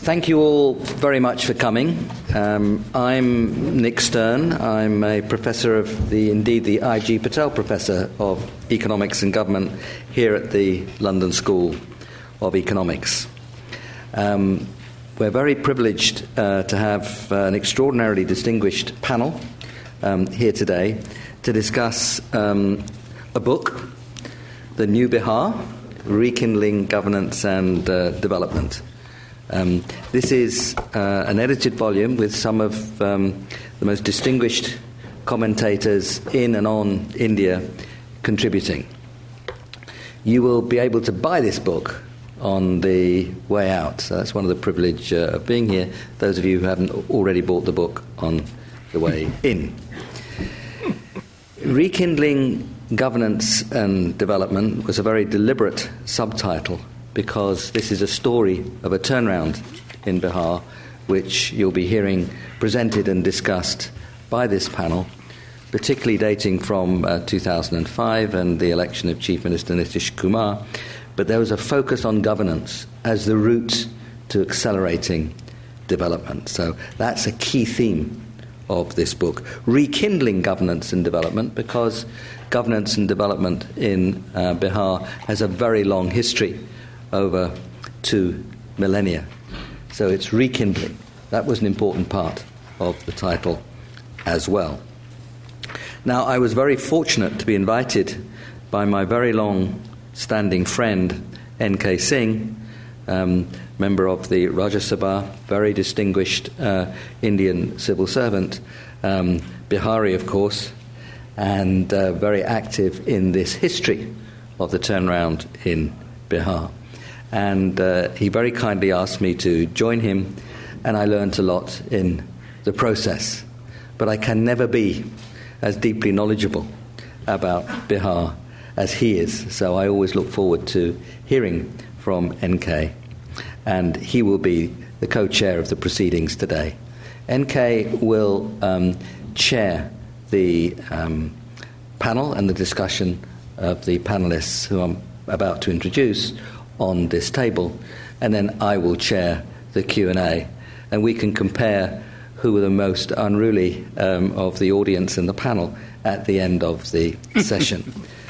Thank you all very much for coming. I'm Nick Stern. I'm a professor of the I.G. Patel Professor of Economics and Government here at the London School of Economics. We're very privileged to have an extraordinarily distinguished panel here today to discuss a book, The New Bihar, Rekindling Governance and Development. This is an edited volume with some of the most distinguished commentators in and on India contributing. You will be able to buy this book on the way out, so that's one of the privilege of being here, those of you who haven't already bought the book on the way in. Rekindling Governance and Development was a very deliberate subtitle, because this is a story of a turnaround in Bihar, which you'll be hearing presented and discussed by this panel, particularly dating from 2005 and the election of Chief Minister Nitish Kumar. But there was a focus on governance as the route to accelerating development. So that's a key theme of this book. Rekindling governance and development, because governance and development in Bihar has a very long history, over 2 millennia. So it's rekindling. That was an important part of the title as well. Now, I was very fortunate to be invited by my very long-standing friend, N.K. Singh, member of the Rajya Sabha, very distinguished Indian civil servant, Bihari, of course, and very active in this history of the turnaround in Bihar. And he very kindly asked me to join him, and I learned a lot in the process. But I can never be as deeply knowledgeable about Bihar as he is, so I always look forward to hearing from NK. And he will be the co-chair of the proceedings today. NK will chair the panel and the discussion of the panelists who I'm about to introduce on this table, and then I will chair the Q&A, and we can compare who are the most unruly of the audience and the panel at the end of the session.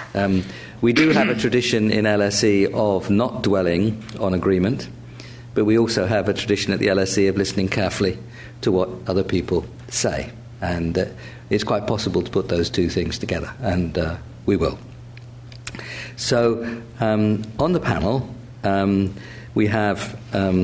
We do have a tradition in LSE of not dwelling on agreement, but we also have a tradition at the LSE of listening carefully to what other people say, and it's quite possible to put those two things together, and we will. So, on the panel, we have,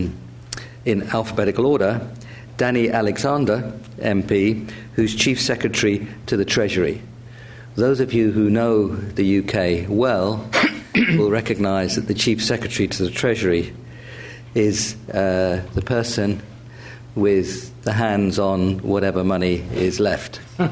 in alphabetical order, Danny Alexander, MP, who's Chief Secretary to the Treasury. Those of you who know the UK well will recognise that the Chief Secretary to the Treasury is the person with the hands on whatever money is left. And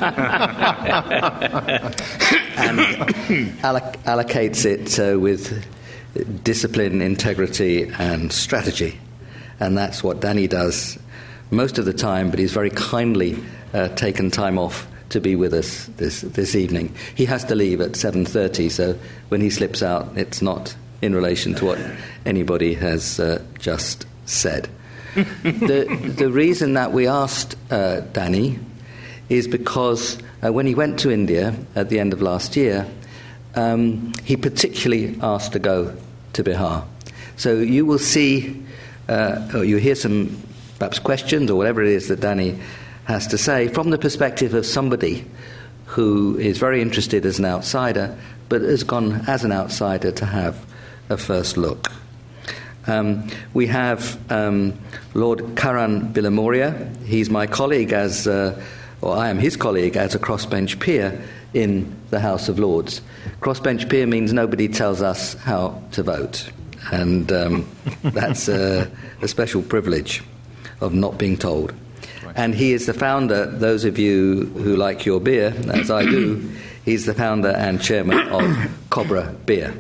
allocates it with discipline, integrity, and strategy. And that's what Danny does most of the time, but he's very kindly taken time off to be with us this evening. He has to leave at 7:30, so when he slips out, it's not in relation to what anybody has just said. The reason that we asked Danny is because when he went to India at the end of last year, he particularly asked to go to Bihar. So you will see, or you hear some perhaps questions or whatever it is that Danny has to say from the perspective of somebody who is very interested as an outsider, but has gone as an outsider to have a first look. We have Lord Karan Bilamoria. He's my colleague or I am his colleague as a crossbench peer in the House of Lords. Crossbench peer means nobody tells us how to vote, and that's a special privilege of not being told. Right. And he is the founder, those of you who like your beer, as I do, he's the founder and chairman of Cobra Beer.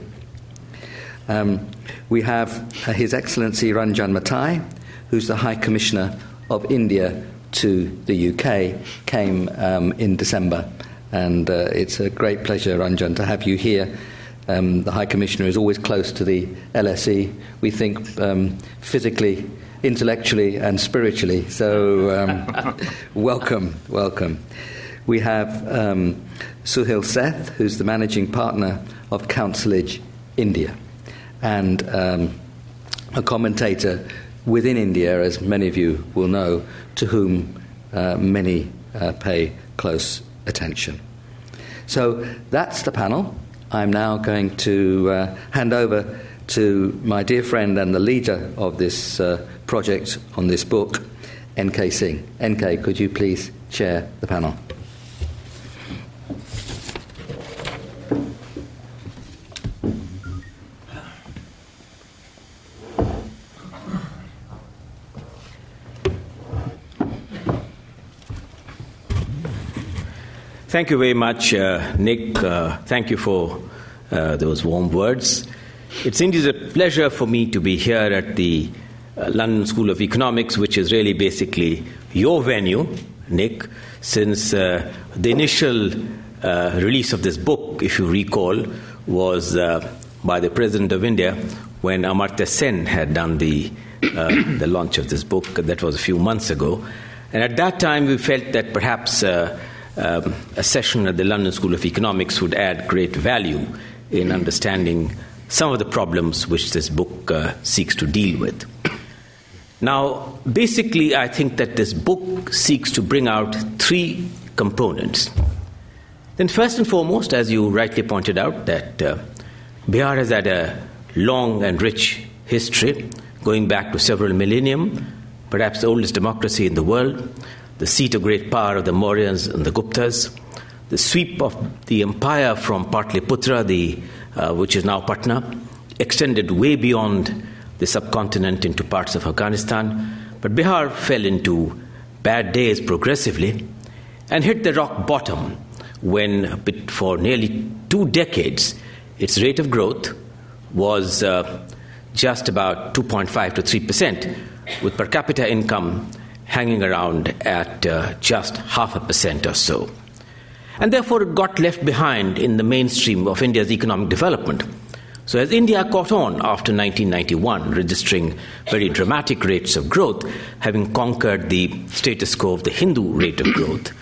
We have His Excellency Ranjan Matai, who's the High Commissioner of India to the UK, came in December. And it's a great pleasure, Ranjan, to have you here. The High Commissioner is always close to the LSE. We think physically intellectually and spiritually. So welcome. We have Suhail Seth, who's the managing partner of Counselige India, and a commentator within India, as many of you will know, to whom many pay close attention. So that's the panel. I'm now going to hand over to my dear friend and the leader of this project on this book, N.K. Singh. N.K., could you please chair the panel? Thank you very much, Nick. Thank you for those warm words. It's indeed a pleasure for me to be here at the London School of Economics, which is really basically your venue, Nick, since the initial release of this book, if you recall, was by the President of India when Amartya Sen had done the launch of this book. That was a few months ago. And at that time, we felt that perhaps a session at the London School of Economics would add great value in understanding some of the problems which this book seeks to deal with. Now, basically, I think that this book seeks to bring out three components. Then first and foremost, as you rightly pointed out, that Bihar has had a long and rich history going back to several millennium, perhaps the oldest democracy in the world, the seat of great power of the Mauryas and the Guptas, the sweep of the empire from Patliputra, which is now Patna, extended way beyond the subcontinent into parts of Afghanistan. But Bihar fell into bad days progressively and hit the rock bottom when, for nearly 2 decades, its rate of growth was just about 2.5 to 3%, with per capita income hanging around at just 0.5% or so. And therefore it got left behind in the mainstream of India's economic development. So as India caught on after 1991, registering very dramatic rates of growth, having conquered the status quo of the Hindu rate of growth,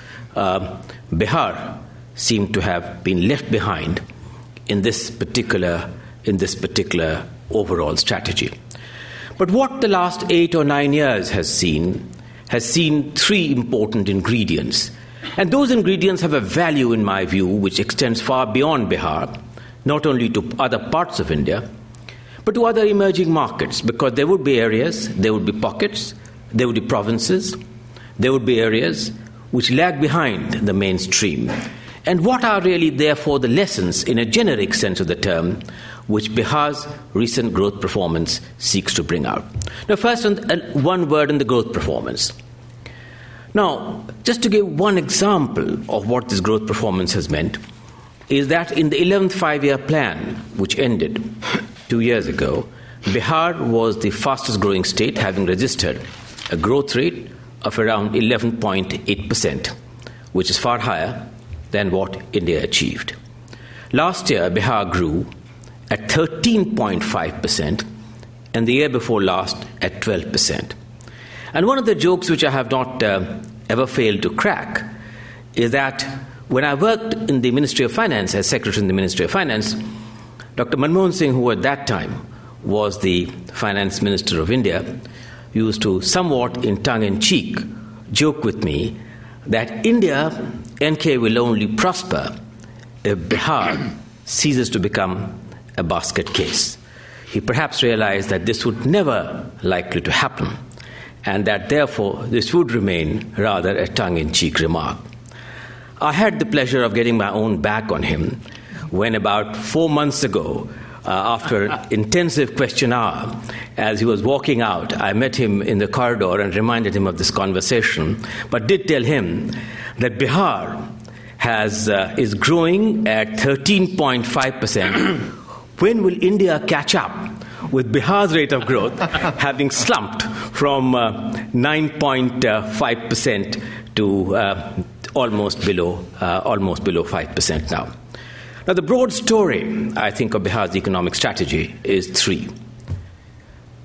Bihar seemed to have been left behind in this particular overall strategy. But what the last 8 or 9 years has seen three important ingredients. And those ingredients have a value, in my view, which extends far beyond Bihar, not only to other parts of India, but to other emerging markets, because there would be areas, there would be pockets, there would be provinces, there would be areas which lag behind the mainstream. And what are really, therefore, the lessons, in a generic sense of the term, which Bihar's recent growth performance seeks to bring out? Now, first, one word on the growth performance. Now, just to give one example of what this growth performance has meant, is that in the 11th five-year plan, which ended 2 years ago, Bihar was the fastest growing state, having registered a growth rate of around 11.8%, which is far higher than what India achieved. Last year, Bihar grew at 13.5%, and the year before last at 12%. And one of the jokes which I have not ever failed to crack is that when I worked in the Ministry of Finance, as Secretary in the Ministry of Finance, Dr. Manmohan Singh, who at that time was the Finance Minister of India, used to somewhat in tongue-in-cheek joke with me that India, NK, will only prosper if Bihar ceases to become a basket case. He perhaps realized that this would never likely to happen, and that therefore this would remain rather a tongue-in-cheek remark. I had the pleasure of getting my own back on him when about 4 months ago, after intensive question hour, as he was walking out, I met him in the corridor and reminded him of this conversation, but did tell him that Bihar is growing at 13.5%. When will India catch up with Bihar's rate of growth, having slumped from 9.5% to almost below 5% now? Now, the broad story, I think, of Bihar's economic strategy is three.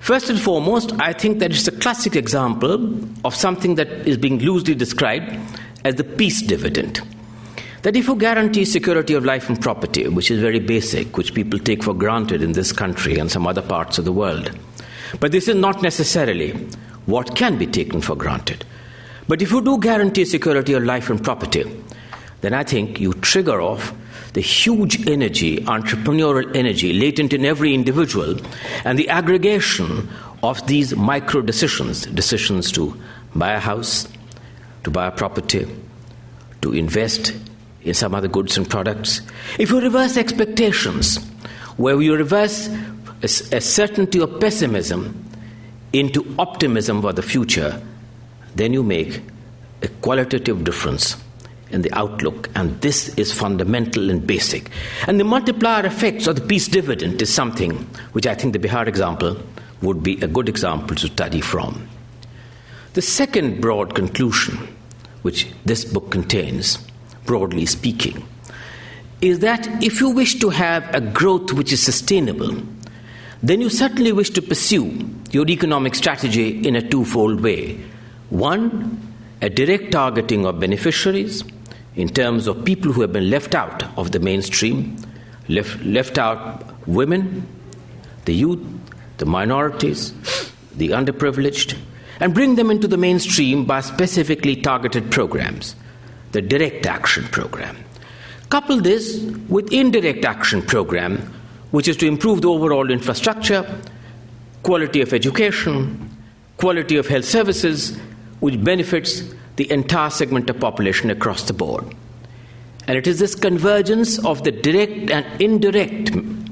First and foremost, I think that it's a classic example of something that is being loosely described as the peace dividend. That if you guarantee security of life and property, which is very basic, which people take for granted in this country and some other parts of the world, but this is not necessarily what can be taken for granted. But if you do guarantee security of life and property, then I think you trigger off the huge energy, entrepreneurial energy latent in every individual, and the aggregation of these micro decisions to buy a house, to buy a property, to invest in some other goods and products. If you reverse expectations, where you reverse a certainty of pessimism into optimism for the future, then you make a qualitative difference in the outlook, and this is fundamental and basic. And the multiplier effects of the peace dividend is something which I think the Bihar example would be a good example to study from. The second broad conclusion which this book contains, broadly speaking, is that if you wish to have a growth which is sustainable, then you certainly wish to pursue your economic strategy in a twofold way. One, a direct targeting of beneficiaries in terms of people who have been left out of the mainstream, left out women, the youth, the minorities, the underprivileged, and bring them into the mainstream by specifically targeted programs, the direct action program. Couple this with indirect action program, which is to improve the overall infrastructure, quality of education, quality of health services, which benefits the entire segment of population across the board. And it is this convergence of the direct and indirect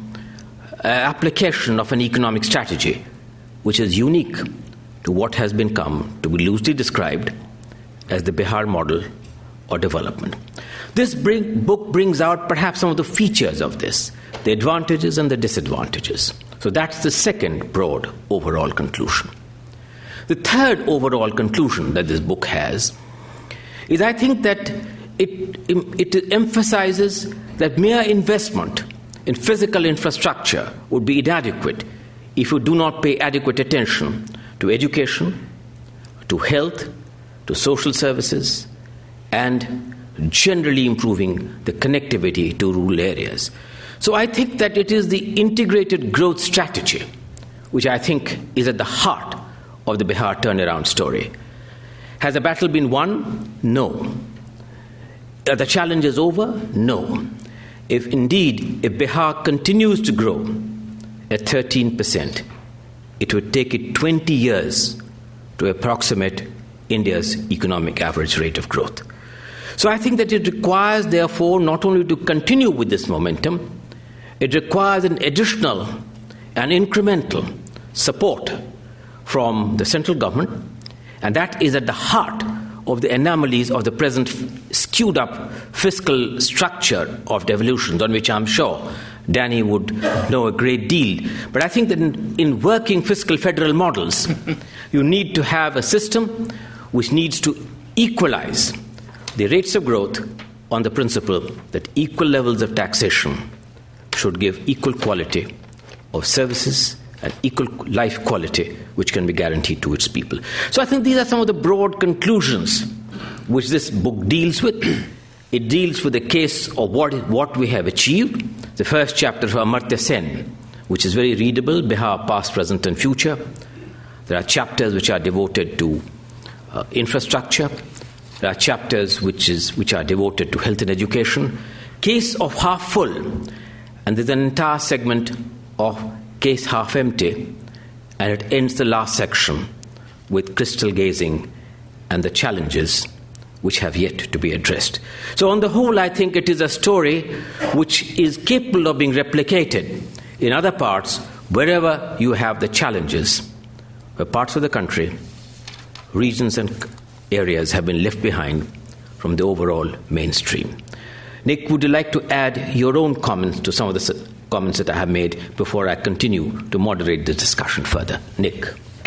application of an economic strategy which is unique to what has been come to be loosely described as the Bihar model or development. This book brings out perhaps some of the features of this, the advantages and the disadvantages. So that's the second broad overall conclusion. The third overall conclusion that this book has is, I think, that it emphasizes that mere investment in physical infrastructure would be inadequate if you do not pay adequate attention to education, to health, to social services, and generally improving the connectivity to rural areas. So I think that it is the integrated growth strategy which I think is at the heart of the Bihar turnaround story. Has the battle been won? No. Are the challenges over? No. If Bihar continues to grow at 13%, it would take it 20 years to approximate India's economic average rate of growth. So I think that it requires, therefore, not only to continue with this momentum, it requires an additional and incremental support from the central government, and that is at the heart of the anomalies of the present skewed up fiscal structure of devolutions, on which I'm sure Danny would know a great deal. But I think that in working fiscal federal models, you need to have a system which needs to equalize the rates of growth on the principle that equal levels of taxation should give equal quality of services and equal life quality which can be guaranteed to its people. So I think these are some of the broad conclusions which this book deals with. It deals with the case of what we have achieved. The first chapter of Amartya Sen, which is very readable, Bihar, Past, Present and Future. There are chapters which are devoted to infrastructure. There are chapters which are devoted to health and education. Case of half full. And there's an entire segment of case half empty, and it ends the last section with crystal gazing and the challenges which have yet to be addressed. So on the whole, I think it is a story which is capable of being replicated in other parts wherever you have the challenges, where parts of the country, regions and areas have been left behind from the overall mainstream. Nick, would you like to add your own comments to some of the comments that I have made before I continue to moderate the discussion further? Nick.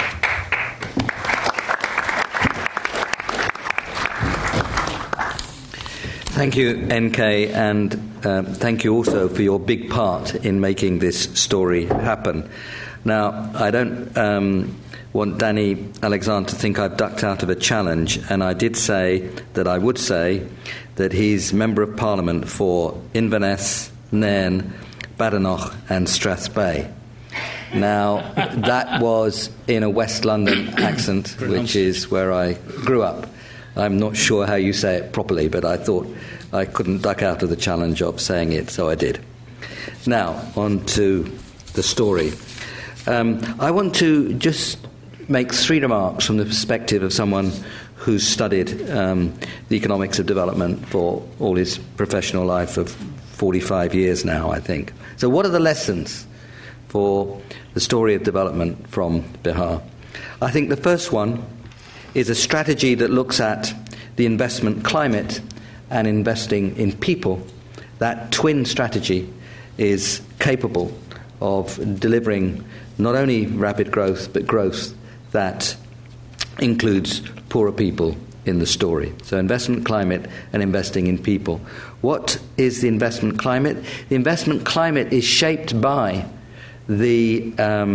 Thank you, NK, and thank you also for your big part in making this story happen. Now, I don't want Danny Alexander to think I've ducked out of a challenge, and I did say that I would say that he's Member of Parliament for Inverness, Nairn, Badenoch and Strathspey. Now, that was in a West London accent, which is where I grew up. I'm not sure how you say it properly, but I thought I couldn't duck out of the challenge of saying it, so I did. Now, on to the story. I want to just make 3 remarks from the perspective of someone who's studied the economics of development for all his professional life of 45 years now, I think. So what are the lessons for the story of development from Bihar? I think the first one is a strategy that looks at the investment climate and investing in people. That twin strategy is capable of delivering not only rapid growth, but growth that includes poorer people in the story. So investment climate and investing in people. What is the investment climate? The investment climate is shaped by the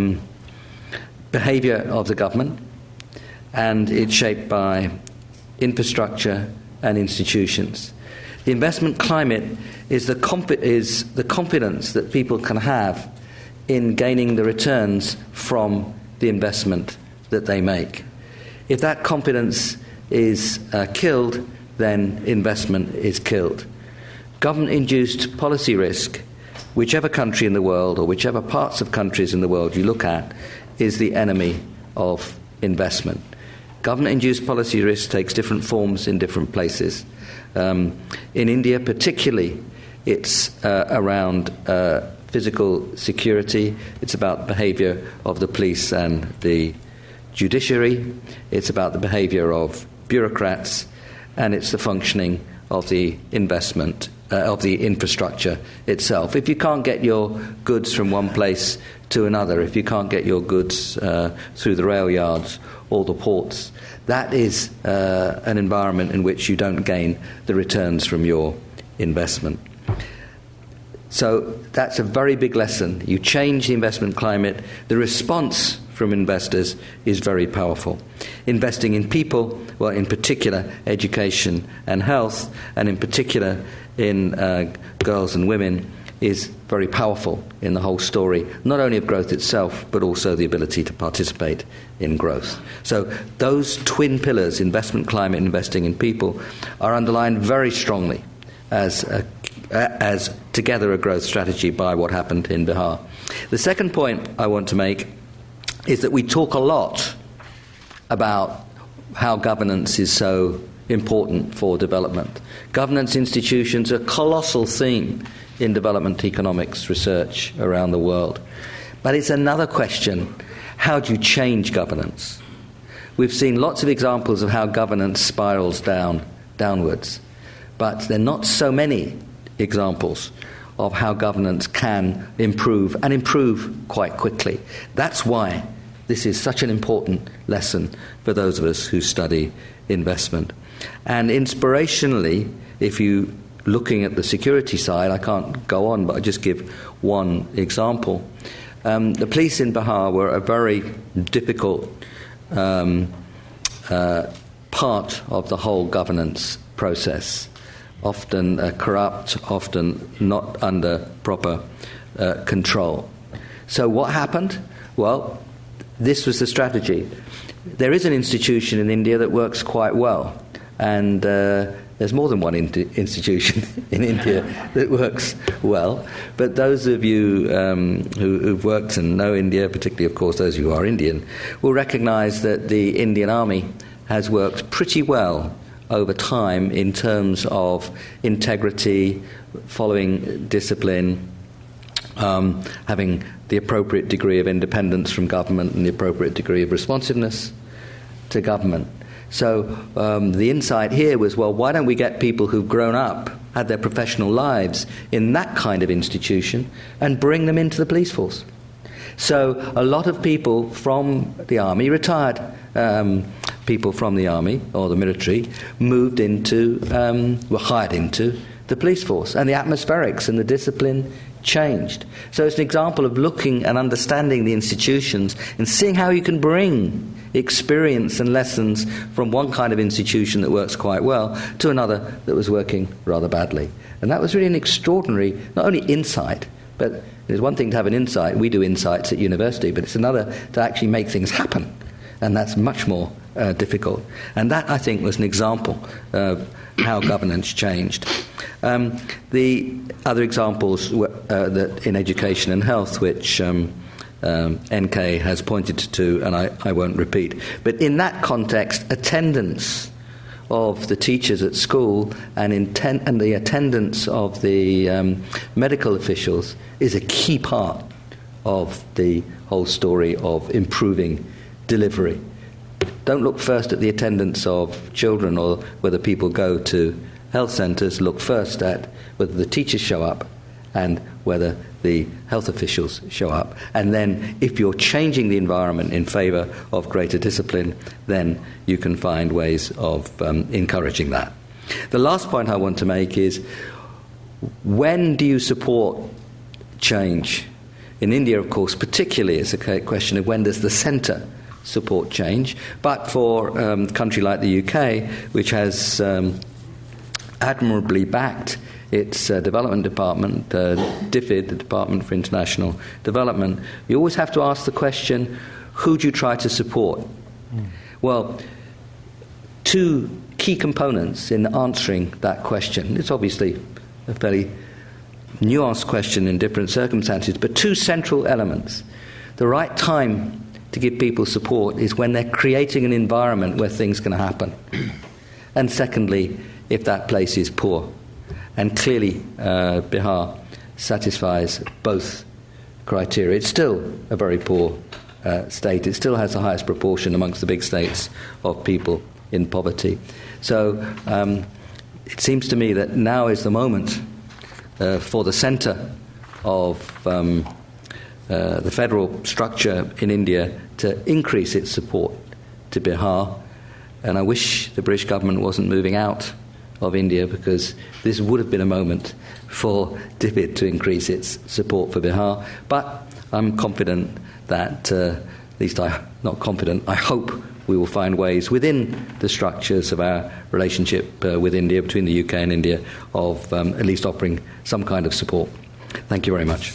behaviour of the government, and it's shaped by infrastructure and institutions. The investment climate is the confidence that people can have in gaining the returns from the investment that they make. If that confidence is killed, then investment is killed. Government-induced policy risk, whichever country in the world or whichever parts of countries in the world you look at, is the enemy of investment. Government-induced policy risk takes different forms in different places. In India particularly, it's around physical security. It's about the behaviour of the police and the judiciary. It's about the behaviour of bureaucrats, and it's the functioning of the investment, of the infrastructure itself. If you can't get your goods from one place to another, if you can't get your goods through the rail yards or the ports, that is an environment in which you don't gain the returns from your investment. So that's a very big lesson. You change the investment climate, the response from investors is very powerful. Investing in people, well, in particular education and health, and in particular in girls and women, is very powerful in the whole story, not only of growth itself, but also the ability to participate in growth. So those twin pillars, investment climate and investing in people, are underlined very strongly as together a growth strategy by what happened in Bihar. The second point I want to make is that we talk a lot about how governance is so important for development. Governance institutions are a colossal theme in development economics research around the world. But it's another question, how do you change governance? We've seen lots of examples of how governance spirals downwards, but there are not so many examples of how governance can improve, and improve quite quickly. That's why this is such an important lesson for those of us who study investment. And inspirationally, if you looking at the security side, I can't go on, but I'll just give one example. The police in Bihar were a very difficult part of the whole governance process. Often corrupt, often not under proper control. So what happened? Well, this was the strategy. There is an institution in India that works quite well, and there's more than one institution in India that works well. But those of you who've worked and know India, particularly, of course, those who are Indian, will recognise that the Indian Army has worked pretty well over time in terms of integrity, following discipline, having the appropriate degree of independence from government and the appropriate degree of responsiveness to government. So the insight here was, well, why don't we get people who've grown up, had their professional lives in that kind of institution, and bring them into the police force? So a lot of people from the army, retired people from the army or the military, moved into, were hired into the police force. And the atmospherics and the discipline changed. So it's an example of looking and understanding the institutions and seeing how you can bring experience and lessons from one kind of institution that works quite well to another that was working rather badly. And that was really an extraordinary, not only insight, but there's one thing to have an insight. We do insights at university, but it's another to actually make things happen. And that's much more difficult. And that, I think, was an example of how governance changed. The other examples were, that in education and health, which NK has pointed to, and I won't repeat. But in that context, attendance of the teachers at school and the attendance of the medical officials is a key part of the whole story of improving delivery. Don't look first at the attendance of children or whether people go to health centres. Look first at whether the teachers show up and whether the health officials show up. And then if you're changing the environment in favour of greater discipline, then you can find ways of encouraging that. The last point I want to make is, when do you support change? In India, of course, particularly, it's a question of when does the centre support change. But for a country like the UK, which has admirably backed its development department, DFID, the Department for International Development, you always have to ask the question, who do you try to support? Well, two key components in answering that question. It's obviously a fairly nuanced question in different circumstances, but two central elements. The right time to give people support is when they're creating an environment where things can happen. And secondly, if that place is poor. And clearly, Bihar satisfies both criteria. It's still a very poor state. It still has the highest proportion amongst the big states of people in poverty. So it seems to me that now is the moment for the centre of the federal structure in India to increase its support to Bihar. And I wish the British government wasn't moving out of India, because this would have been a moment for DFID to increase its support for Bihar. But I'm confident that, at least not confident, I hope we will find ways within the structures of our relationship with India, between the UK and India, of at least offering some kind of support. Thank you very much.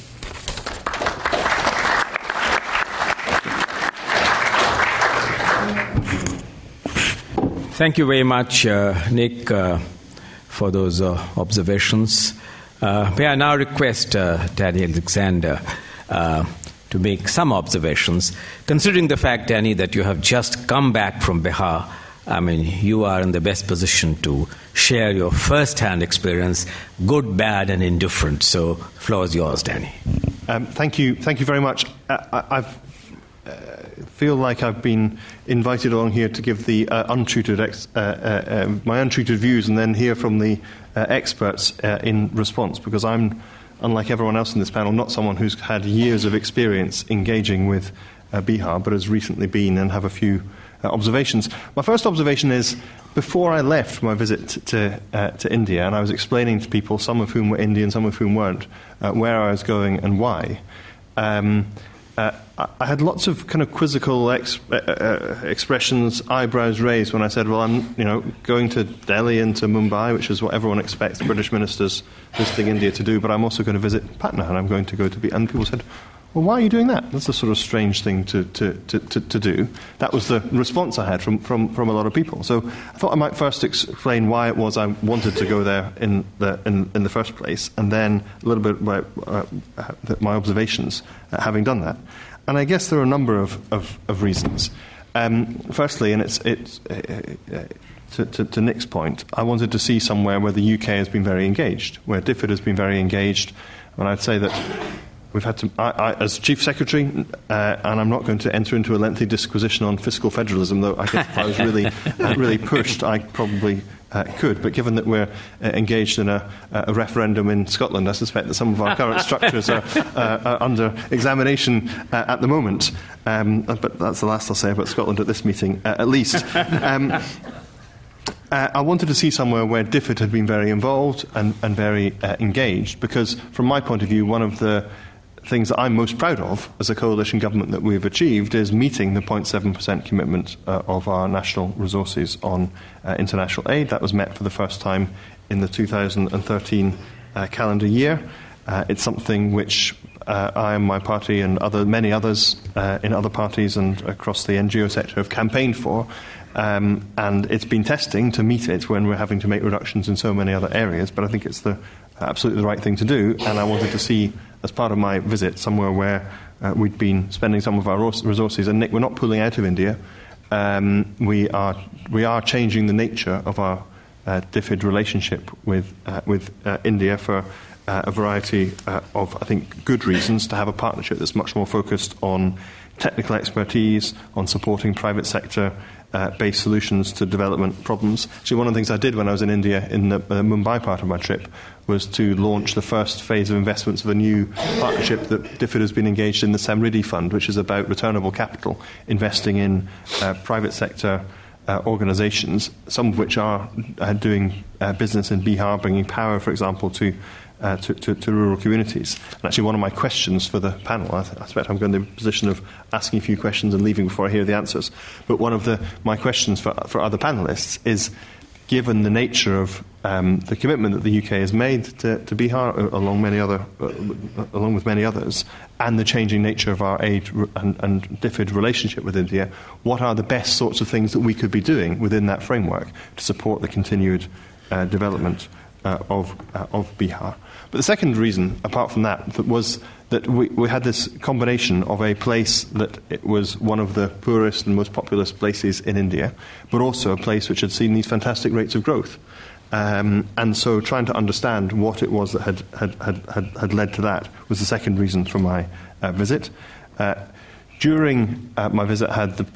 Thank you very much, Nick, for those observations. May I now request Danny Alexander to make some observations, considering the fact, Danny, that you have just come back from Bihar. I mean, you are in the best position to share your first-hand experience, good, bad, and indifferent. So, the floor is yours, Danny. Thank you very much. I feel like I've been invited along here to give the my untutored views, and then hear from the experts in response, because I'm, unlike everyone else in this panel, not someone who's had years of experience engaging with Bihar, but has recently been and have a few observations. My first observation is, before I left my visit to India, and I was explaining to people, some of whom were Indian, some of whom weren't, where I was going and why, I had lots of kind of quizzical expressions, eyebrows raised when I said, well, I'm going to Delhi and to Mumbai, which is what everyone expects British ministers visiting India to do, but I'm also going to visit Patna, and I'm going to go to... And people said, well, why are you doing that? That's a sort of strange thing to do. That was the response I had from a lot of people. So I thought I might first explain why it was I wanted to go there in the first place, and then a little bit about my observations having done that. And I guess there are a number of reasons. Firstly, and it's to Nick's point, I wanted to see somewhere where the UK has been very engaged, where DFID has been very engaged, and I'd say that we've had to, I as Chief Secretary, and I'm not going to enter into a lengthy disquisition on fiscal federalism, though I guess if I was really pushed, I probably could. But given that we're engaged in a referendum in Scotland, I suspect that some of our current structures are under examination at the moment. But that's the last I'll say about Scotland at this meeting, at least. I wanted to see somewhere where DFID had been very involved and very engaged, because from my point of view, one of the things that I'm most proud of as a coalition government that we've achieved is meeting the 0.7% commitment of our national resources on international aid. That was met for the first time in the 2013 calendar year. It's something which I and my party and many others in other parties and across the NGO sector have campaigned for. And it's been testing to meet it when we're having to make reductions in so many other areas. But I think it's absolutely the right thing to do. And I wanted to see, as part of my visit, somewhere where we'd been spending some of our resources. And Nick, we're not pulling out of India. We are changing the nature of our DFID relationship with India for a variety of, I think, good reasons to have a partnership that's much more focused on technical expertise, on supporting private sector based solutions to development problems. Actually, one of the things I did when I was in India in the Mumbai part of my trip was to launch the first phase of investments of a new partnership that DFID has been engaged in, the Samriddhi Fund, which is about returnable capital, investing in private sector organisations, some of which are doing business in Bihar, bringing power, for example, to rural communities. And actually, one of my questions for the panel, I expect I'm going to be in the position of asking a few questions and leaving before I hear the answers, but one of my questions for other panellists is, given the nature of the commitment that the UK has made to Bihar, along with many others, and the changing nature of our aid and DFID relationship with India, what are the best sorts of things that we could be doing within that framework to support the continued development of Bihar? But the second reason, apart from that was that we had this combination of a place that it was one of the poorest and most populous places in India, but also a place which had seen these fantastic rates of growth. And so trying to understand what it was that had led to that was the second reason for my visit. During my visit,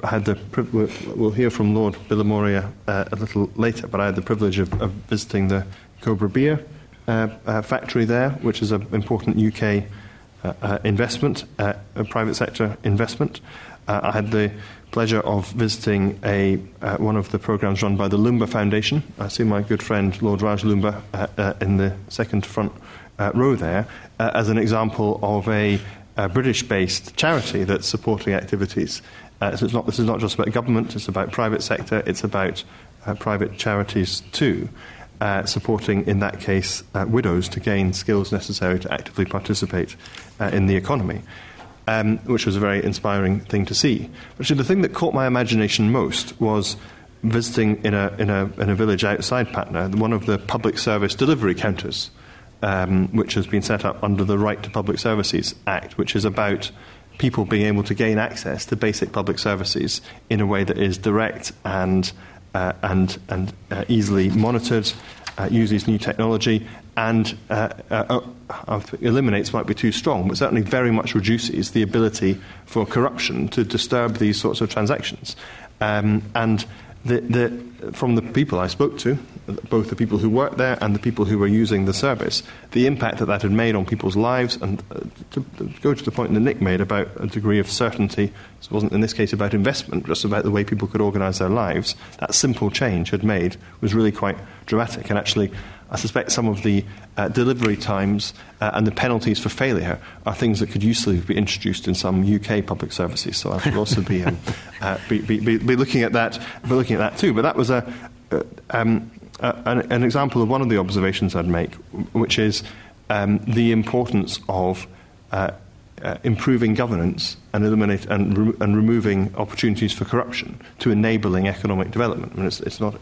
we'll hear from Lord Bilimoria a little later, but I had the privilege of visiting the Cobra Beer factory there, which is an important UK investment, a private sector investment. I had the pleasure of visiting one of the programs run by the Lumba Foundation. I see my good friend Lord Raj Lumba in the second front row there as an example of a British-based charity that's supporting activities. So this is not just about government, it's about private sector, it's about private charities too. Supporting, in that case, widows to gain skills necessary to actively participate in the economy, which was a very inspiring thing to see. Actually, the thing that caught my imagination most was visiting in a village outside Patna, one of the public service delivery counters, which has been set up under the Right to Public Services Act, which is about people being able to gain access to basic public services in a way that is direct and easily monitored, uses new technology, and eliminates might be too strong, but certainly very much reduces the ability for corruption to disturb these sorts of transactions. And from the people I spoke to, both the people who worked there and the people who were using the service, the impact that had made on people's lives, and to go to the point that Nick made about a degree of certainty, it wasn't in this case about investment, just about the way people could organise their lives, that simple change had made was really quite dramatic. And actually, I suspect some of the delivery times and the penalties for failure are things that could usefully be introduced in some UK public services. So I should also be looking at that. Be looking at that too. But that was an example of one of the observations I'd make, which is the importance of improving governance and removing opportunities for corruption to enabling economic development. I mean,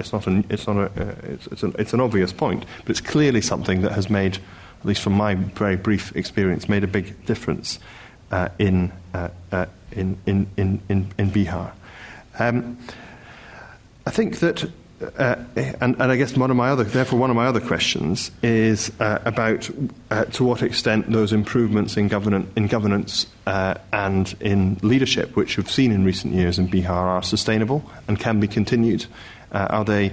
it's an obvious point, but it's clearly something that has made, at least from my very brief experience, made a big difference in Bihar. I think that. And I guess one of my other questions is about to what extent those improvements in governance and in leadership, which we've seen in recent years in Bihar, are sustainable and can be continued. Are they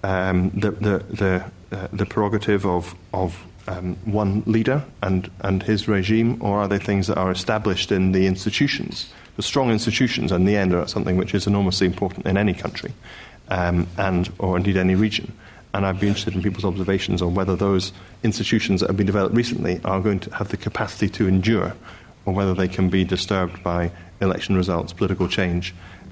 the prerogative of one leader and his regime, or are they things that are established in the institutions? The strong institutions, in the end, are something which is enormously important in any country. or indeed any region. And I'd be interested in people's observations on whether those institutions that have been developed recently are going to have the capacity to endure, or whether they can be disturbed by election results, political change,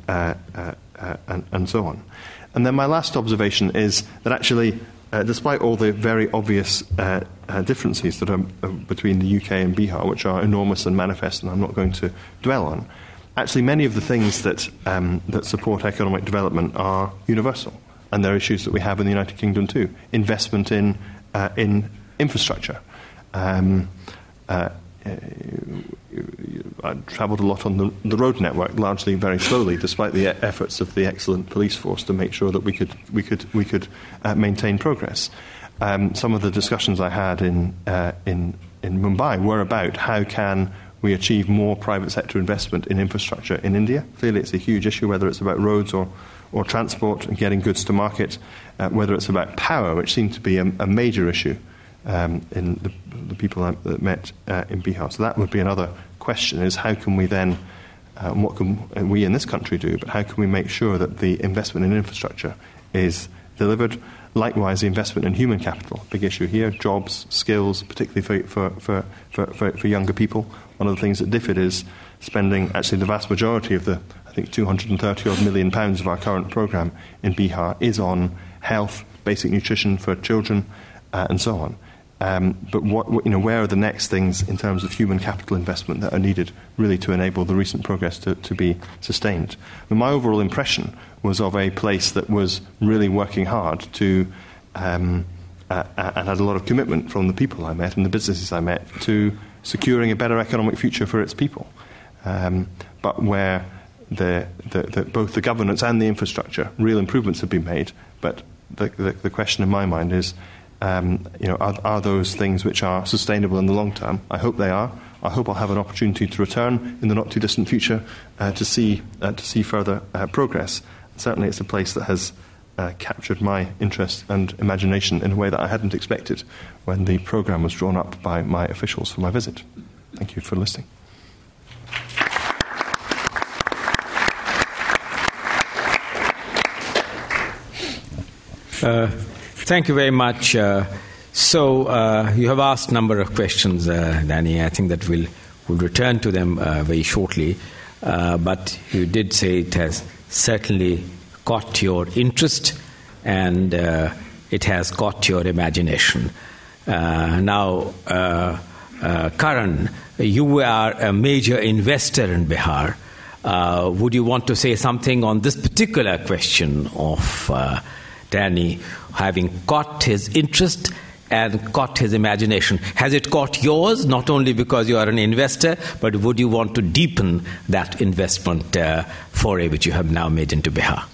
and so on. And then my last observation is that actually, despite all the very obvious differences that are between the UK and Bihar, which are enormous and manifest, and I'm not going to dwell on, actually many of the things that support economic development are universal. And there are issues that we have in the United Kingdom too. Investment in infrastructure. I travelled a lot on the road network, largely very slowly, despite the efforts of the excellent police force to make sure that we could maintain progress. Some of the discussions I had in Mumbai were about how can we achieve more private sector investment in infrastructure in India. Clearly, it's a huge issue, whether it's about roads or transport and getting goods to market, whether it's about power, which seemed to be a major issue in the people that met in Bihar. So that would be another question, is how can we then, what can we in this country do, but how can we make sure that the investment in infrastructure is delivered? Likewise, the investment in human capital, big issue here, jobs, skills, particularly for younger people. One of the things that DFID is spending, actually the vast majority of the, I think, £230 million of our current programme in Bihar is on health, basic nutrition for children, and so on. But where are the next things in terms of human capital investment that are needed really to enable the recent progress to be sustained? And my overall impression was of a place that was really working hard to, and had a lot of commitment from the people I met and the businesses I met to securing a better economic future for its people. But where both the governance and the infrastructure, real improvements have been made. But the question in my mind is, are those things which are sustainable in the long term? I hope they are. I hope I'll have an opportunity to return in the not too distant future to see further progress. Certainly, it's a place that has captured my interest and imagination in a way that I hadn't expected when the programme was drawn up by my officials for my visit. Thank you for listening. Thank you very much. So you have asked a number of questions, Danny. I think that we'll return to them very shortly. But you did say it has certainly caught your interest and it has caught your imagination. Now, Karan, you are a major investor in Bihar. Would you want to say something on this particular question of Danny having caught his interest and caught his imagination? Has it caught yours, not only because you are an investor, but would you want to deepen that investment foray which you have now made into Bihar?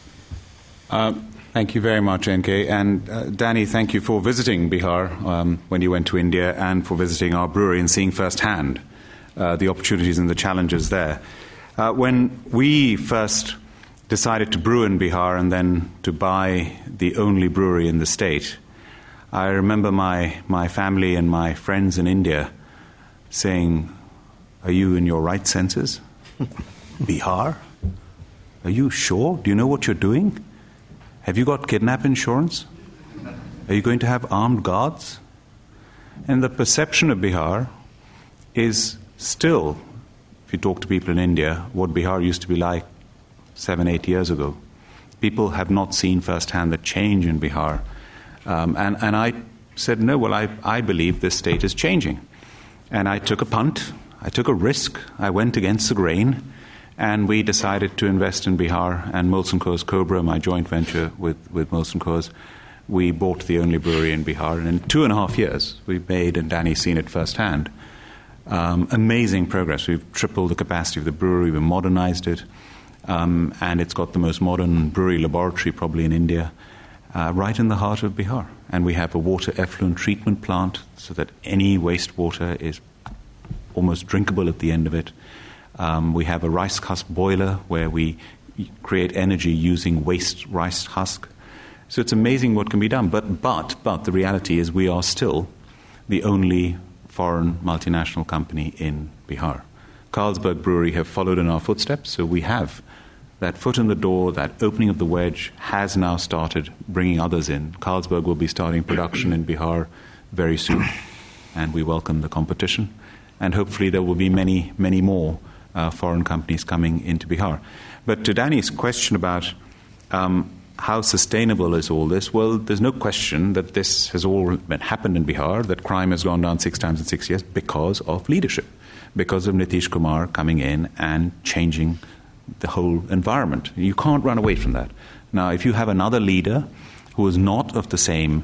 Thank you very much, NK. And Danny, thank you for visiting Bihar when you went to India, and for visiting our brewery and seeing firsthand the opportunities and the challenges there. When we first decided to brew in Bihar and then to buy the only brewery in the state, I remember my family and my friends in India saying, "Are you in your right senses? Bihar? Are you sure? Do you know what you're doing? Have you got kidnap insurance? Are you going to have armed guards?" And the perception of Bihar is still, if you talk to people in India, what Bihar used to be like 7-8 years ago. People have not seen firsthand the change in Bihar. And I said, no, well, I believe this state is changing. And I took a punt. I took a risk. I went against the grain. And we decided to invest in Bihar. And Molson Coors Cobra, my joint venture with Molson Coors, we bought the only brewery in Bihar. And in 2.5 years, we made, and Danny's seen it firsthand, amazing progress. We've tripled the capacity of the brewery. We've modernized it. And it's got the most modern brewery laboratory probably in India, right in the heart of Bihar. And we have a water effluent treatment plant so that any wastewater is almost drinkable at the end of it. We have a rice husk boiler where we create energy using waste rice husk. So it's amazing what can be done. But the reality is we are still the only foreign multinational company in Bihar. Carlsberg Brewery have followed in our footsteps, so we have that foot in the door, that opening of the wedge has now started bringing others in. Carlsberg will be starting production in Bihar very soon, and we welcome the competition. And hopefully there will be many, many more foreign companies coming into Bihar. But to Danny's question about how sustainable is all this, well, there's no question that this has all happened in Bihar, that crime has gone down 6 times in 6 years because of leadership, because of Nitish Kumar coming in and changing the whole environment. You can't run away from that. Now, if you have another leader who is not of the same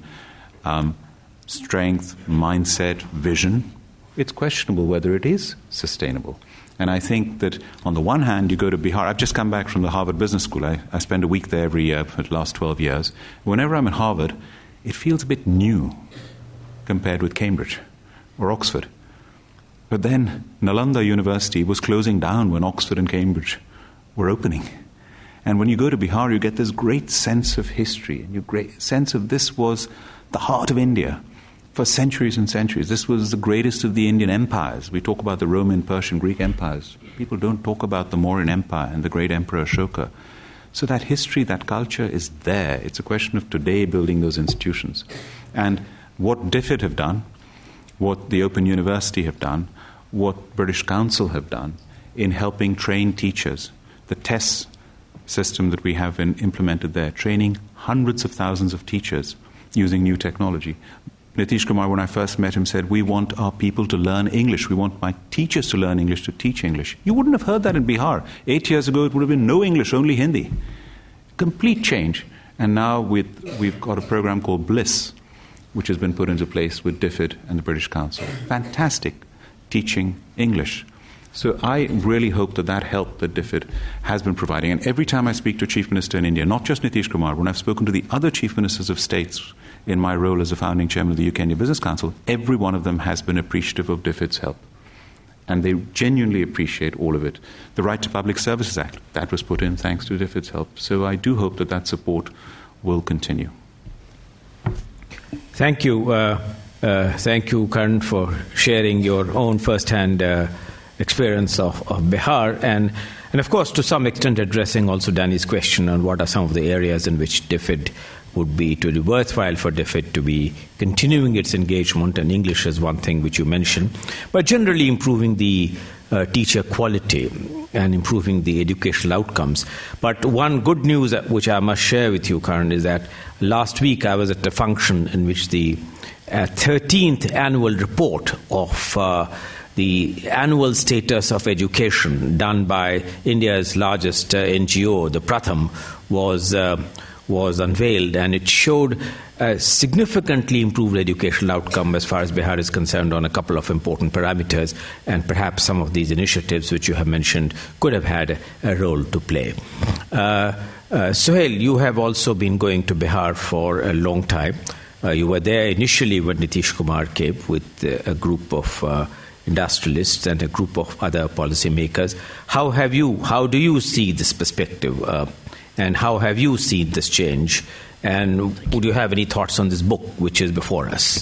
strength, mindset, vision, it's questionable whether it is sustainable. And I think that on the one hand, you go to Bihar. I've just come back from the Harvard Business School. I spend a week there every year for the last 12 years. Whenever I'm at Harvard, it feels a bit new compared with Cambridge or Oxford. But then Nalanda University was closing down when Oxford and Cambridge were opening. And when you go to Bihar, you get this great sense of history, and you great sense of this was the heart of India for centuries and centuries. This was the greatest of the Indian empires. We talk about the Roman, Persian, Greek empires. People don't talk about the Mauryan Empire and the great Emperor Ashoka. So that history, that culture is there. It's a question of today building those institutions. And what DFID have done, what the Open University have done, what British Council have done in helping train teachers, the TESS system that we have implemented there, training hundreds of thousands of teachers using new technology. Nitish Kumar, when I first met him, said, we want our people to learn English. We want my teachers to learn English, to teach English. You wouldn't have heard that in Bihar. 8 years ago, it would have been no English, only Hindi. Complete change. And now we've got a program called BLISS, which has been put into place with DFID and the British Council. Fantastic, teaching English. So I really hope that help that DFID has been providing. And every time I speak to a chief minister in India, not just Nitish Kumar, when I've spoken to the other chief ministers of states in my role as a founding chairman of the UK India Business Council, every one of them has been appreciative of DFID's help. And they genuinely appreciate all of it. The Right to Public Services Act, that was put in thanks to DFID's help. So I do hope that support will continue. Thank you. Thank you, Karan, for sharing your own first-hand experience of Bihar and of course, to some extent addressing also Danny's question on what are some of the areas in which DFID would be to be worthwhile for DFID to be continuing its engagement, and English is one thing which you mentioned, but generally improving the teacher quality and improving the educational outcomes. But one good news which I must share with you, Karan, is that last week I was at a function in which the 13th annual report of the annual status of education done by India's largest NGO, the Pratham, was unveiled, and it showed a significantly improved educational outcome as far as Bihar is concerned on a couple of important parameters, and perhaps some of these initiatives which you have mentioned could have had a role to play. Sohail, you have also been going to Bihar for a long time. You were there initially when Nitish Kumar came with a group of industrialists and a group of other policymakers. How do you see this perspective, and how have you seen this change? And would you have any thoughts on this book which is before us?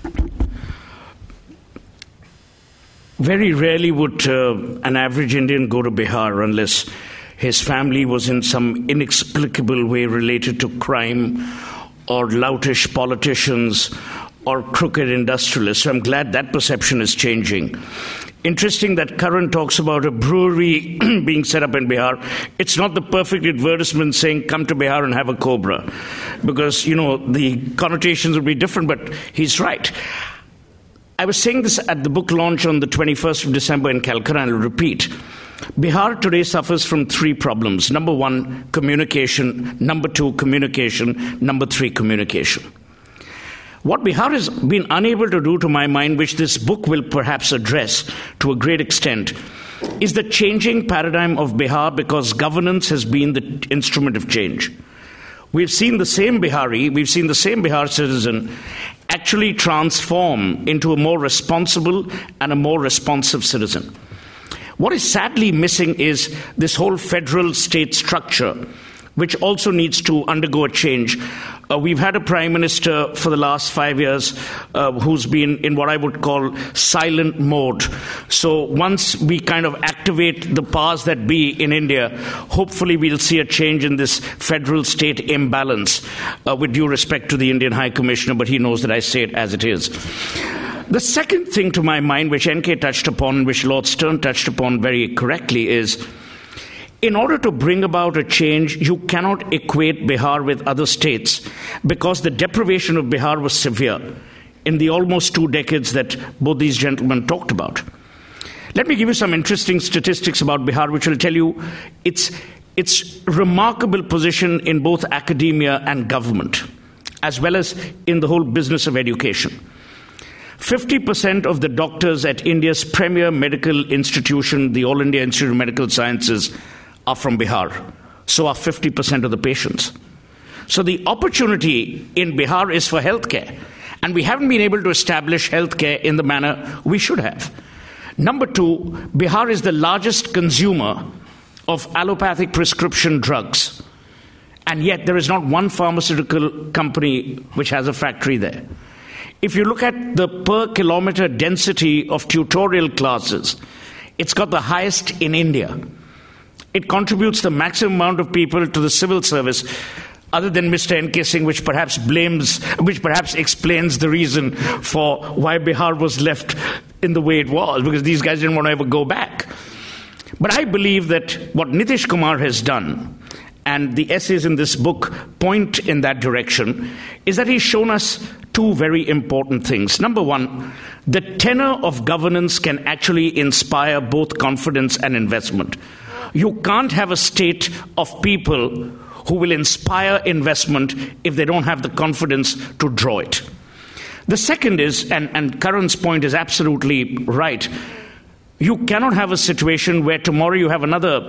Very rarely would an average Indian go to Bihar unless his family was in some inexplicable way related to crime or loutish politicians or crooked industrialists. So I'm glad that perception is changing. Interesting that Karan talks about a brewery being set up in Bihar. It's not the perfect advertisement saying, come to Bihar and have a Cobra. Because, the connotations would be different, but he's right. I was saying this at the book launch on the 21st of December in Calcutta, and I'll repeat. Bihar today suffers from 3 problems. Number 1, communication. Number 2, communication. Number 3, communication. What Bihar has been unable to do, to my mind, which this book will perhaps address to a great extent, is the changing paradigm of Bihar, because governance has been the instrument of change. We've seen the same Bihar citizen actually transform into a more responsible and a more responsive citizen. What is sadly missing is this whole federal state structure, which also needs to undergo a change. We've had a prime minister for the last 5 years who's been in what I would call silent mode. So once we kind of activate the powers that be in India, hopefully we'll see a change in this federal-state imbalance, with due respect to the Indian High Commissioner, but he knows that I say it as it is. The second thing to my mind, which NK touched upon, which Lord Stern touched upon very correctly, is in order to bring about a change, you cannot equate Bihar with other states because the deprivation of Bihar was severe in the almost 2 decades that both these gentlemen talked about. Let me give you some interesting statistics about Bihar, which will tell you its remarkable position in both academia and government, as well as in the whole business of education. 50% of the doctors at India's premier medical institution, the All India Institute of Medical Sciences, are from Bihar. So are 50% of the patients. So the opportunity in Bihar is for healthcare. And we haven't been able to establish healthcare in the manner we should have. Number 2, Bihar is the largest consumer of allopathic prescription drugs. And yet there is not one pharmaceutical company which has a factory there. If you look at the per kilometer density of tutorial classes, it's got the highest in India. It contributes the maximum amount of people to the civil service, other than Mr. N.K. Singh, which perhaps explains the reason for why Bihar was left in the way it was, because these guys didn't want to ever go back. But I believe that what Nitish Kumar has done, and the essays in this book point in that direction, is that he's shown us 2 very important things. Number 1, the tenor of governance can actually inspire both confidence and investment. You can't have a state of people who will inspire investment if they don't have the confidence to draw it. The second is, and Karan's point is absolutely right, you cannot have a situation where tomorrow you have another,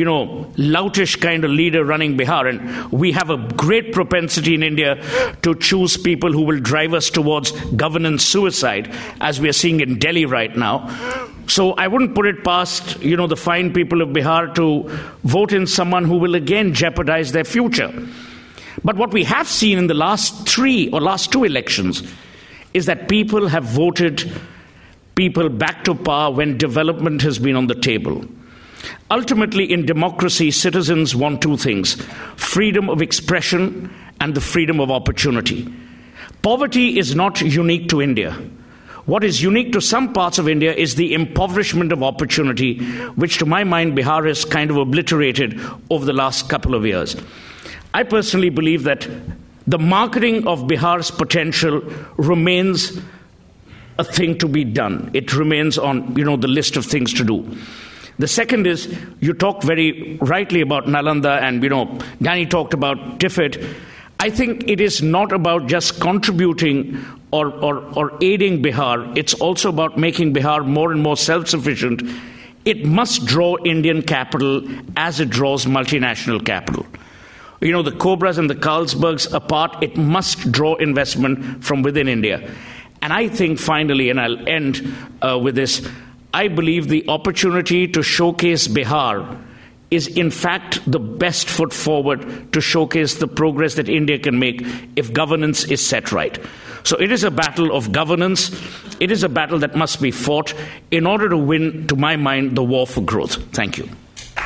loutish kind of leader running Bihar, and we have a great propensity in India to choose people who will drive us towards governance suicide, as we are seeing in Delhi right now. So I wouldn't put it past, the fine people of Bihar to vote in someone who will again jeopardize their future. But what we have seen in the last 2 elections is that people have voted people back to power when development has been on the table. Ultimately, in democracy, citizens want 2 things: freedom of expression and the freedom of opportunity. Poverty is not unique to India. What is unique to some parts of India is the impoverishment of opportunity, which to my mind Bihar has kind of obliterated over the last couple of years. I personally believe that the marketing of Bihar's potential remains a thing to be done. It remains on, the list of things to do. The second is, you talk very rightly about Nalanda, and, Danny talked about TIFID. I think it is not about just contributing or aiding Bihar. It's also about making Bihar more and more self-sufficient. It must draw Indian capital as it draws multinational capital. The Cobras and the Carlsbergs apart, it must draw investment from within India. And I think finally, and I'll end with this, I believe the opportunity to showcase Bihar is in fact the best foot forward to showcase the progress that India can make if governance is set right. So it is a battle of governance. It is a battle that must be fought in order to win, to my mind, the war for growth. Thank you.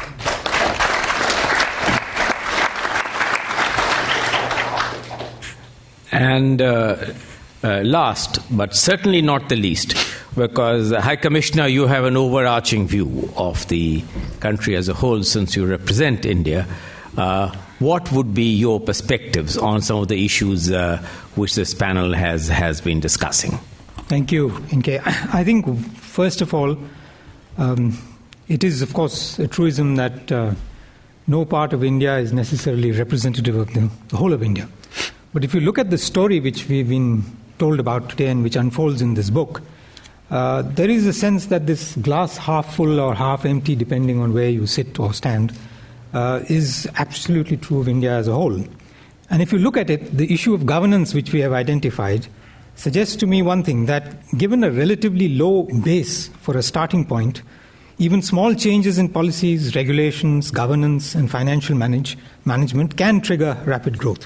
And last, but certainly not the least, because High Commissioner, you have an overarching view of the country as a whole since you represent India. What would be your perspectives on some of the issues which this panel has been discussing? Thank you, NK. I think, first of all, it is, of course, a truism that no part of India is necessarily representative of the whole of India. But if you look at the story which we've been told about today and which unfolds in this book, there is a sense that this glass half full or half empty, depending on where you sit or stand, is absolutely true of India as a whole. And if you look at it, the issue of governance which we have identified suggests to me one thing, that given a relatively low base for a starting point, Even small changes in policies, regulations, governance, and financial management can trigger rapid growth.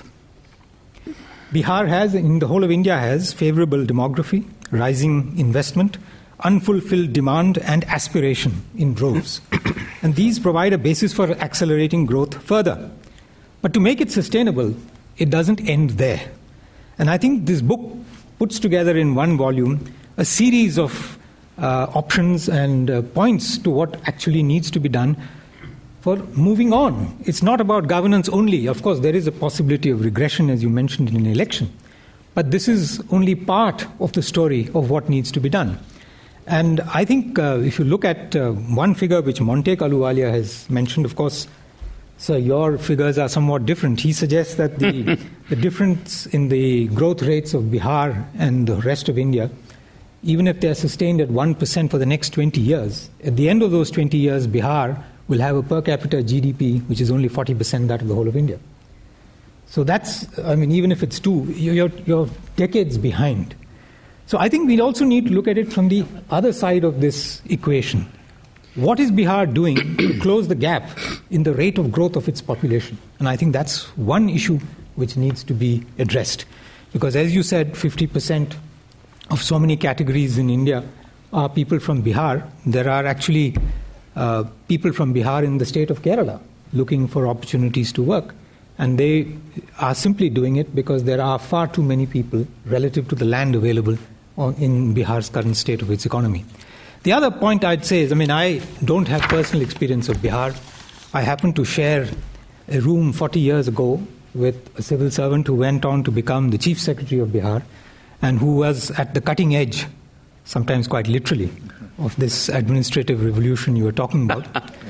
Bihar has, in the whole of India, has favorable demography, rising investment, unfulfilled demand, and aspiration in droves. And these provide a basis for accelerating growth further. But to make it sustainable, it doesn't end there. And I think this book puts together in one volume a series of options and points to what actually needs to be done for moving on. It's not about governance only. Of course, there is a possibility of regression, as you mentioned, in an election. But this is only part of the story of what needs to be done. And I think if you look at one figure which Montek Ahluwalia has mentioned, of course, sir, your figures are somewhat different. He suggests that the difference in the growth rates of Bihar and the rest of India, even if they are sustained at 1% for the next 20 years, at the end of those 20 years, Bihar will have a per capita GDP which is only 40% that of the whole of India. So that's, I mean, even if it's 2, you're decades behind. So I think we also need to look at it from the other side of this equation. What is Bihar doing to close the gap in the rate of growth of its population? And I think that's one issue which needs to be addressed. Because as you said, 50% of so many categories in India are people from Bihar. There are actually people from Bihar in the state of Kerala looking for opportunities to work. And they are simply doing it because there are far too many people relative to the land available in Bihar's current state of its economy. The other point I'd say is, I don't have personal experience of Bihar. I happened to share a room 40 years ago with a civil servant who went on to become the chief secretary of Bihar and who was at the cutting edge, sometimes quite literally, of this administrative revolution you were talking about.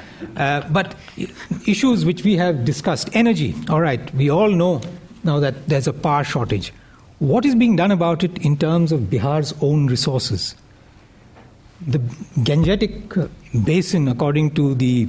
But issues which we have discussed, energy, all right, we all know now that there's a power shortage. What is being done about it in terms of Bihar's own resources? The Gangetic Basin, according to the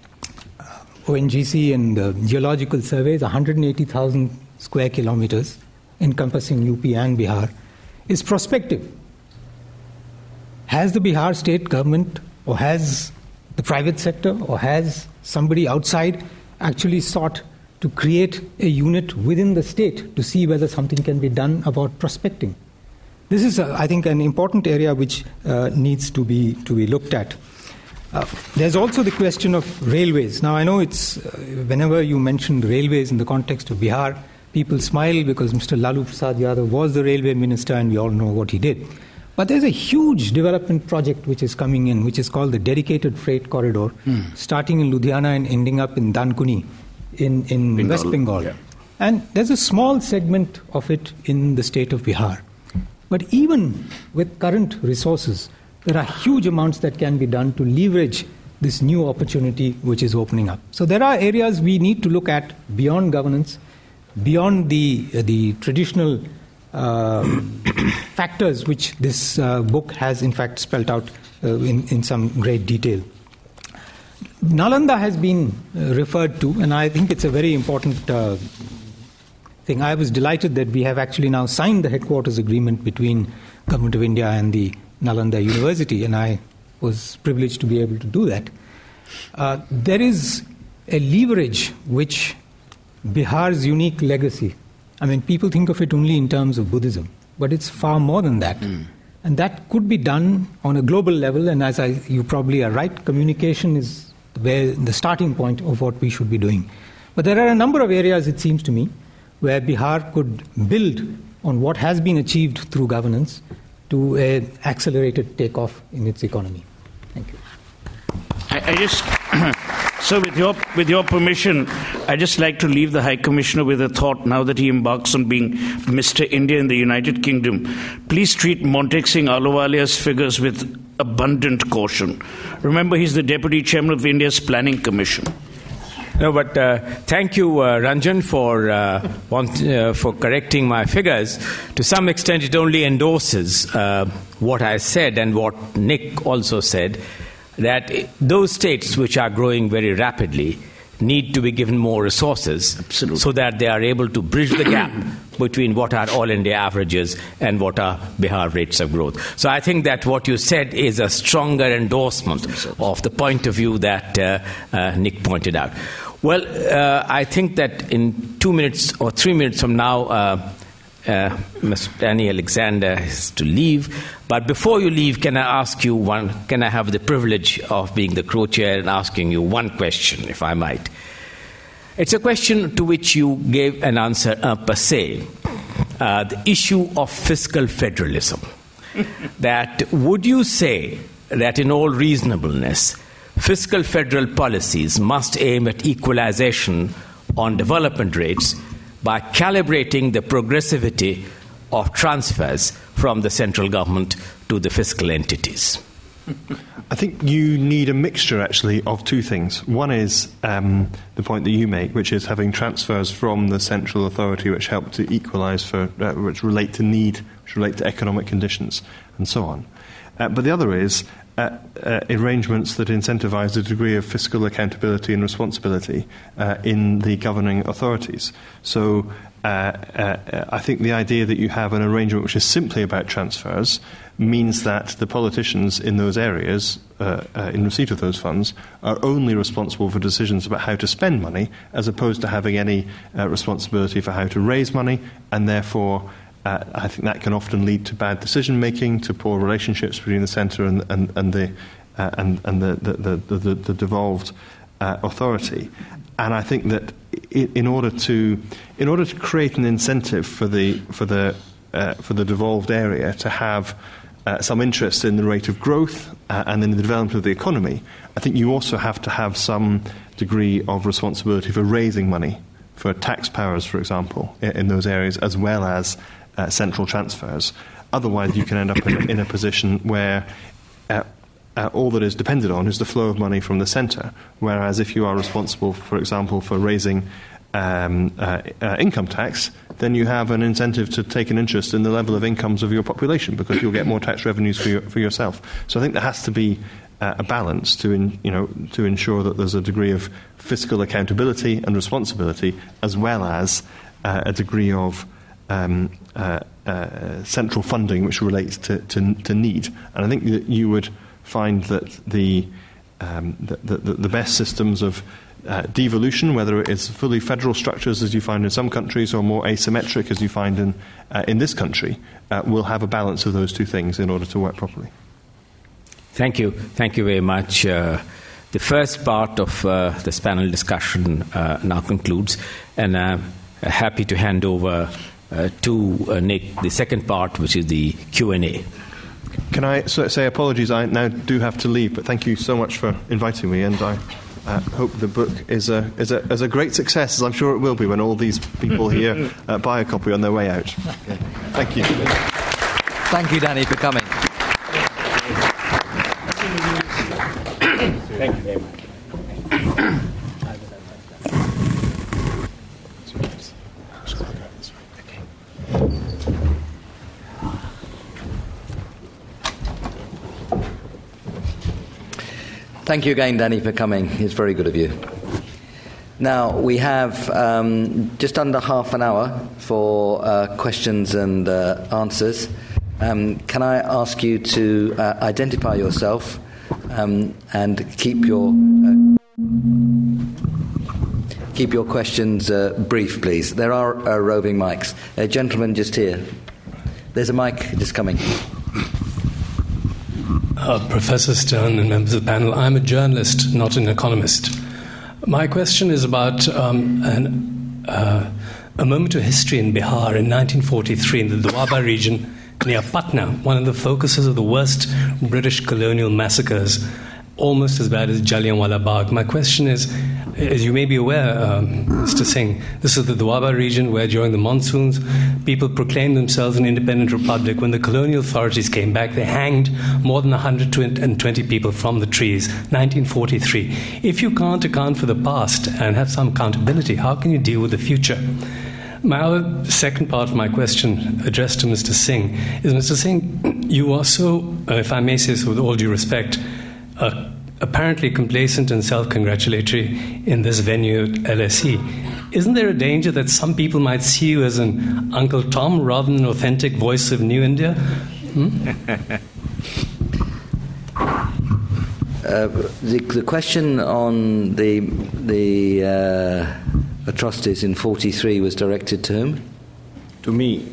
ONGC and the Geological Survey, is 180,000 square kilometers, encompassing UP and Bihar, is prospective. Has the Bihar state government, or has the private sector, or has somebody outside actually sought to create a unit within the state to see whether something can be done about prospecting? This is, I think, an important area which needs to be looked at. There's also the question of railways. Now, I know it's whenever you mention railways in the context of Bihar, people smile because Mr. Lalu Prasad Yadav was the railway minister and we all know what he did. But there's a huge development project which is coming in, which is called the Dedicated Freight Corridor, starting in Ludhiana and ending up in Dankuni in Bengal. West Bengal. Yeah. And there's a small segment of it in the state of Bihar. But even with current resources, there are huge amounts that can be done to leverage this new opportunity which is opening up. So there are areas we need to look at beyond governance, beyond the traditional factors which this book has in fact spelt out in some great detail. Nalanda has been referred to, and I think it's a very important thing. I was delighted that we have actually now signed the headquarters agreement between Government of India and the Nalanda University, and I was privileged to be able to do that. There is a leverage which Bihar's unique legacy, people think of it only in terms of Buddhism, but it's far more than that. And that could be done on a global level, and as you probably are right, communication is the starting point of what we should be doing. But there are a number of areas, it seems to me, where Bihar could build on what has been achieved through governance to an accelerated takeoff in its economy. Thank you. I just, so with your permission, I'd just like to leave the High Commissioner with a thought now that he embarks on being Mr. India in the United Kingdom. Please treat Montek Singh Ahluwalia's figures with abundant caution. Remember, he's the Deputy Chairman of India's Planning Commission. No, but thank you, Ranjan, for correcting my figures. To some extent, it only endorses what I said and what Nick also said, that those states which are growing very rapidly, need to be given more resources so that they are able to bridge the gap between what are all India averages and what are Bihar rates of growth. So I think that what you said is a stronger endorsement of the point of view that Nick pointed out. Well, I think that in 2 minutes or 3 minutes from now, Mr. Danny Alexander has to leave. But before you leave, can I ask you one? Can I have the privilege of being the co-chair and asking you one question, if I might? It's a question to which you gave an answer per se. The issue of fiscal federalism. That would you say that in all reasonableness, fiscal federal policies must aim at equalization on development rates by calibrating the progressivity of transfers from the central government to the fiscal entities? I think you need a mixture, actually, of two things. One is the point that you make, which is having transfers from the central authority which help to equalise, which relate to need, which relate to economic conditions, and so on. But the other is arrangements that incentivise a degree of fiscal accountability and responsibility in the governing authorities. So I think the idea that you have an arrangement which is simply about transfers means that the politicians in those areas, in receipt of those funds, are only responsible for decisions about how to spend money, as opposed to having any responsibility for how to raise money, and therefore I think that can often lead to bad decision making, to poor relationships between the centre and the devolved authority. And I think that in order to create an incentive for the devolved area to have some interest in the rate of growth and in the development of the economy, I think you also have to have some degree of responsibility for raising money for tax powers, for example, in those areas, as well as central transfers. Otherwise, you can end up in a position where all that is depended on is the flow of money from the centre, whereas if you are responsible, for example, for raising income tax, then you have an incentive to take an interest in the level of incomes of your population, because you'll get more tax revenues for yourself. So I think there has to be a balance to ensure that there's a degree of fiscal accountability and responsibility, as well as a degree of central funding which relates to need. And I think that you would find that the best systems of devolution, whether it is fully federal structures as you find in some countries or more asymmetric as you find in this country, will have a balance of those two things in order to work properly. Thank you. Thank you very much. The first part of this panel discussion now concludes, and I'm happy to hand over to Nick the second part, which is the Q&A. Can I say apologies? I now do have to leave, but thank you so much for inviting me, and I hope the book is a great success, as I'm sure it will be when all these people here buy a copy on their way out. Okay. Thank you. Thank you, Danny, for coming. Thank you very much. Thank you again, Danny, for coming. It's very good of you. Now, we have just under half an hour for questions and answers. Can I ask you to identify yourself and keep your questions brief, please. There are roving mics. A gentleman just here. There's a mic just coming. Professor Stern and members of the panel, I'm a journalist, not an economist. My question is about a moment of history in Bihar in 1943 in the Doaba region near Patna, one of the focuses of the worst British colonial massacres, almost as bad as Jallianwala Bagh. My question is, as you may be aware, Mr. Singh, this is the Doaba region where during the monsoons people proclaimed themselves an independent republic. When the colonial authorities came back, they hanged more than 120 people from the trees, 1943. If you can't account for the past and have some accountability, how can you deal with the future? My other second part of my question, addressed to Mr. Singh, is, Mr. Singh, you are so, if I may say so with all due respect, apparently complacent and self-congratulatory in this venue at LSE. Isn't there a danger that some people might see you as an Uncle Tom rather than an authentic voice of New India? The question on the atrocities in 1943 was directed to whom? To me.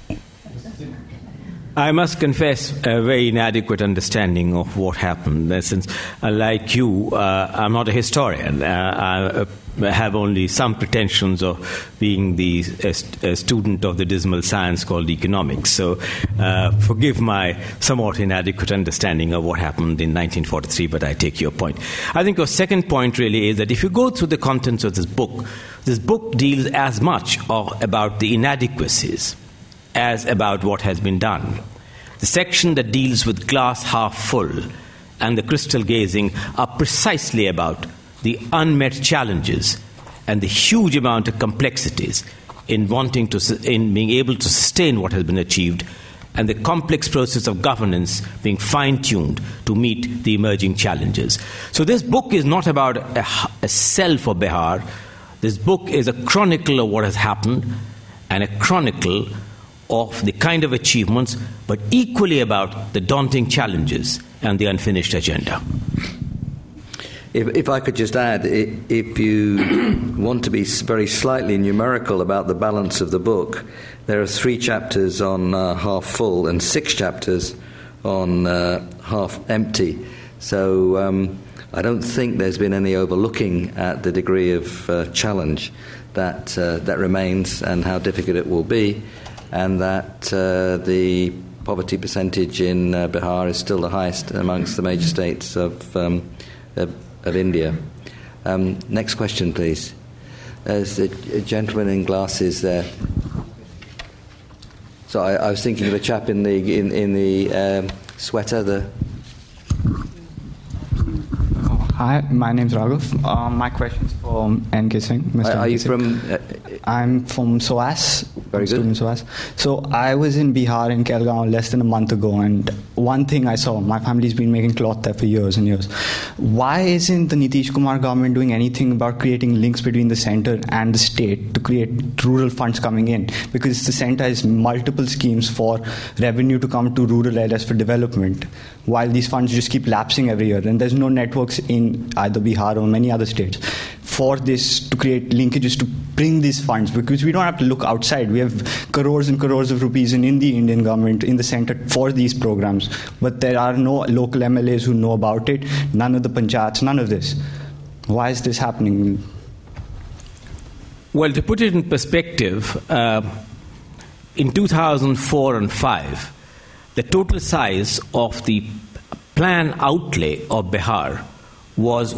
I must confess a very inadequate understanding of what happened. Since, like you, I'm not a historian. I have only some pretensions of being a student of the dismal science called economics. So forgive my somewhat inadequate understanding of what happened in 1943, but I take your point. I think your second point really is that if you go through the contents of this book deals as much about the inadequacies as about what has been done. The section that deals with glass half full and the crystal gazing are precisely about the unmet challenges and the huge amount of complexities in being able to sustain what has been achieved, and the complex process of governance being fine-tuned to meet the emerging challenges. So this book is not about a sell for Bihar. This book is a chronicle of what has happened and a chronicle of the kind of achievements, but equally about the daunting challenges and the unfinished agenda. If I could just add, if you want to be very slightly numerical about the balance of the book, there are 3 chapters on half full and 6 chapters on half empty. So I don't think there's been any overlooking at the degree of challenge that remains and how difficult it will be, and that the poverty percentage in Bihar is still the highest amongst the major states of India. Next question, please. There's a gentleman in glasses there. So I was thinking of the chap in the sweater. Hi, my name's Raghav. My question's for N.K. Singh. Mr. Are you from? I'm from SOAS. Very good. SOAS. So I was in Bihar in Kelgaon less than a month ago, and one thing I saw, my family's been making cloth there for years and years. Why isn't the Nitish Kumar government doing anything about creating links between the centre and the state to create rural funds coming in? Because the centre has multiple schemes for revenue to come to rural areas for development, while these funds just keep lapsing every year, and there's no networks in either Bihar or many other states for this to create linkages to bring these funds, because we don't have to look outside. We have crores and crores of rupees in the Indian government, in the centre for these programs, but there are no local MLAs who know about it, none of the panchayats, none of this. Why is this happening? Well, to put it in perspective, in 2004 and 5, the total size of the plan outlay of Bihar was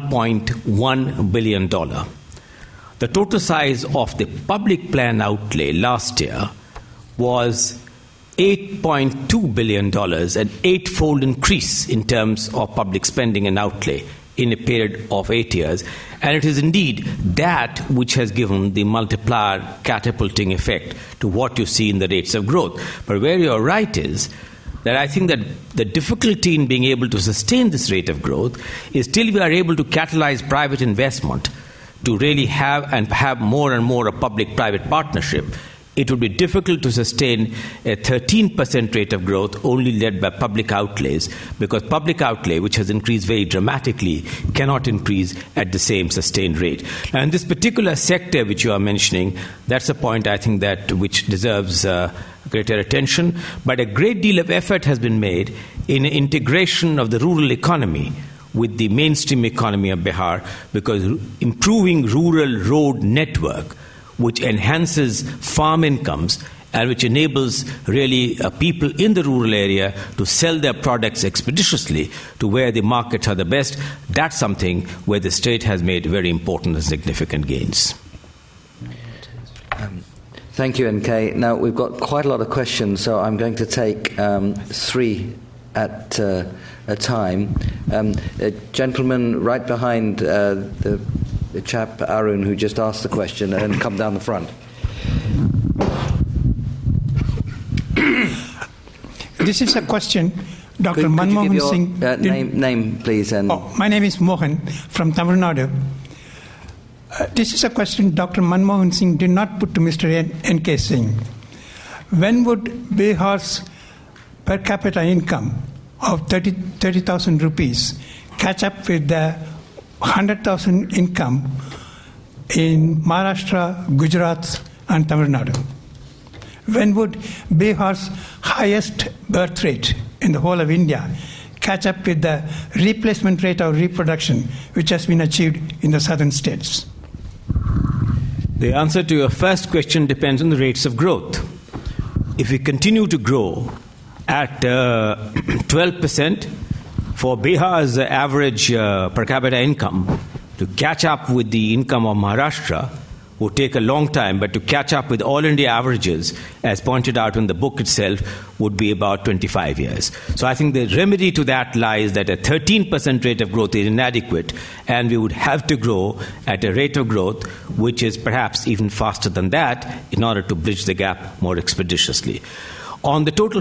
$1.1 billion. The total size of the public plan outlay last year was $8.2 billion, an 8-fold increase in terms of public spending and outlay in a period of 8 years. And it is indeed that which has given the multiplier catapulting effect to what you see in the rates of growth. But where you're right is that I think that the difficulty in being able to sustain this rate of growth is till we are able to catalyze private investment to really have more and more a public-private partnership, it would be difficult to sustain a 13% rate of growth only led by public outlays, because public outlay, which has increased very dramatically, cannot increase at the same sustained rate. And this particular sector which you are mentioning, that's a point I think that which deserves greater attention. But a great deal of effort has been made in integration of the rural economy with the mainstream economy of Bihar, because improving rural road network, which enhances farm incomes and which enables really people in the rural area to sell their products expeditiously to where the markets are the best, that's something where the state has made very important and significant gains. Thank you, NK. Now, we've got quite a lot of questions, so I'm going to take 3 at a time. A gentleman right behind the chap, Arun, who just asked the question, and come down the front. This is a question Dr. Could you Manmohan give your Singh... name, please? And my name is Mohan from Tamil Nadu. This is a question Dr. Manmohan Singh did not put to Mr. N.K. Singh. When would Bihar's per capita income of 30,000 rupees catch up with the 100,000 income in Maharashtra, Gujarat and Tamil Nadu? When would Bihar's highest birth rate in the whole of India catch up with the replacement rate of reproduction which has been achieved in the southern states? The answer to your first question depends on the rates of growth. If we continue to grow at 12% for Bihar's average per capita income, to catch up with the income of Maharashtra would take a long time, but to catch up with all India averages, as pointed out in the book itself, would be about 25 years. So I think the remedy to that lies that a 13% rate of growth is inadequate, and we would have to grow at a rate of growth which is perhaps even faster than that in order to bridge the gap more expeditiously. On the total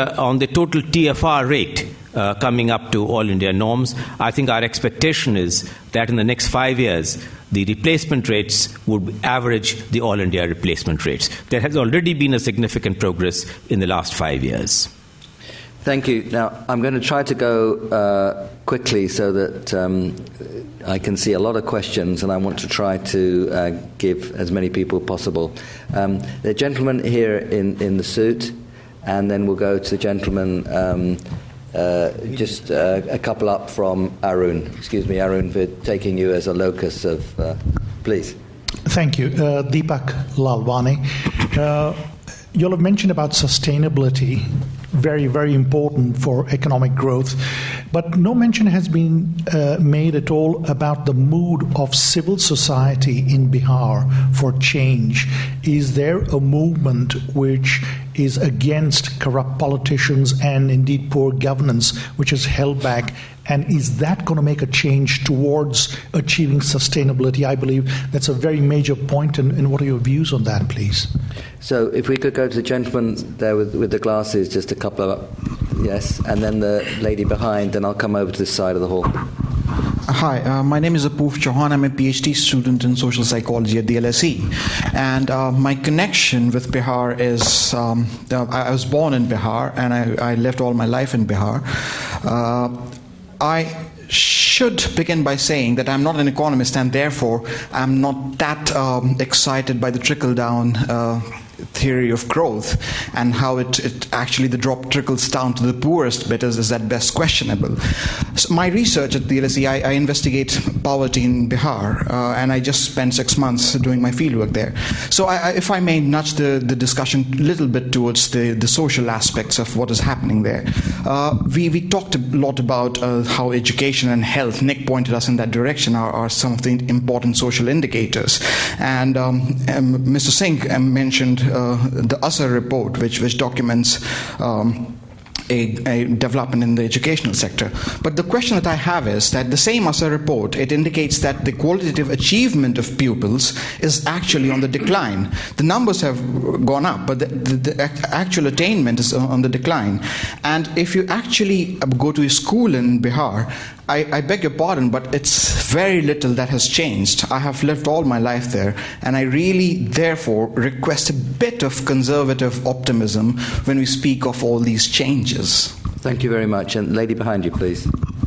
TFR rate coming up to all India norms, I think our expectation is that in the next 5 years, the replacement rates would average the all India replacement rates. There has already been a significant progress in the last 5 years. Thank you. Now, I'm going to try to go quickly so that I can see a lot of questions, and I want to try to give as many people possible. The gentleman here in the suit, and then we'll go to the gentleman just a couple up from Arun. Excuse me, Arun, for taking you as a locus of... please. Thank you. Deepak Lalwani. You'll have mentioned about sustainability, very, very important for economic growth, but no mention has been made at all about the mood of civil society in Bihar for change. Is there a movement which is against corrupt politicians and indeed poor governance, which is held back? And is that going to make a change towards achieving sustainability? I believe that's a very major point. And what are your views on that, please? So if we could go to the gentleman there with the glasses, just a couple of... Yes, and then the lady behind, and I'll come over to this side of the hall. Hi, my name is Apoorv Chauhan. I'm a PhD student in social psychology at the LSE. And my connection with Bihar is, I was born in Bihar, and I lived all my life in Bihar. I should begin by saying that I'm not an economist, and therefore I'm not that excited by the trickle-down theory of growth and how it actually the drop trickles down to the poorest bit is at best questionable. So my research at the LSE, I investigate poverty in Bihar, and I just spent 6 months doing my fieldwork there. So if I may nudge the discussion a little bit towards the social aspects of what is happening there. We talked a lot about how education and health, Nick pointed us in that direction, are some of the important social indicators. And Mr. Singh mentioned the Asar report, which documents a development in the educational sector. But the question that I have is that the same Asar report, it indicates that the qualitative achievement of pupils is actually on the decline. The numbers have gone up, but the actual attainment is on the decline. And if you actually go to a school in Bihar, I beg your pardon, but it's very little that has changed. I have lived all my life there, and I really, therefore, request a bit of conservative optimism when we speak of all these changes. Thank you very much. And lady behind you, please.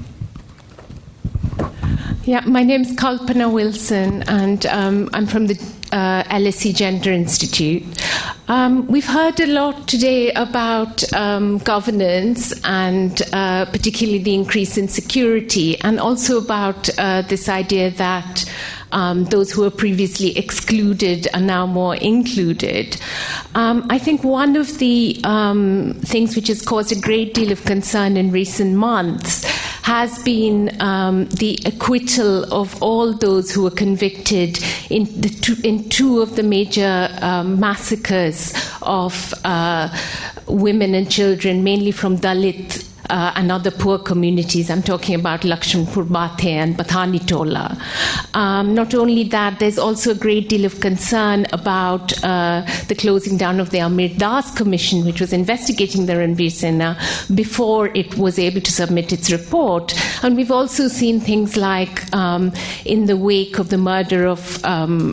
Yeah, my name is Kalpana Wilson, and I'm from the LSE Gender Institute. We've heard a lot today about governance and particularly the increase in security, and also about this idea that those who were previously excluded are now more included. I think one of the things which has caused a great deal of concern in recent months has been the acquittal of all those who were convicted in two of the major massacres of women and children, mainly from Dalit and other poor communities. I'm talking about Lakshmanpur Bathe and Pathani Tola. Not only that, there's also a great deal of concern about the closing down of the Amir Das Commission, which was investigating the Ranveer Sena before it was able to submit its report. And we've also seen things like in the wake of the murder of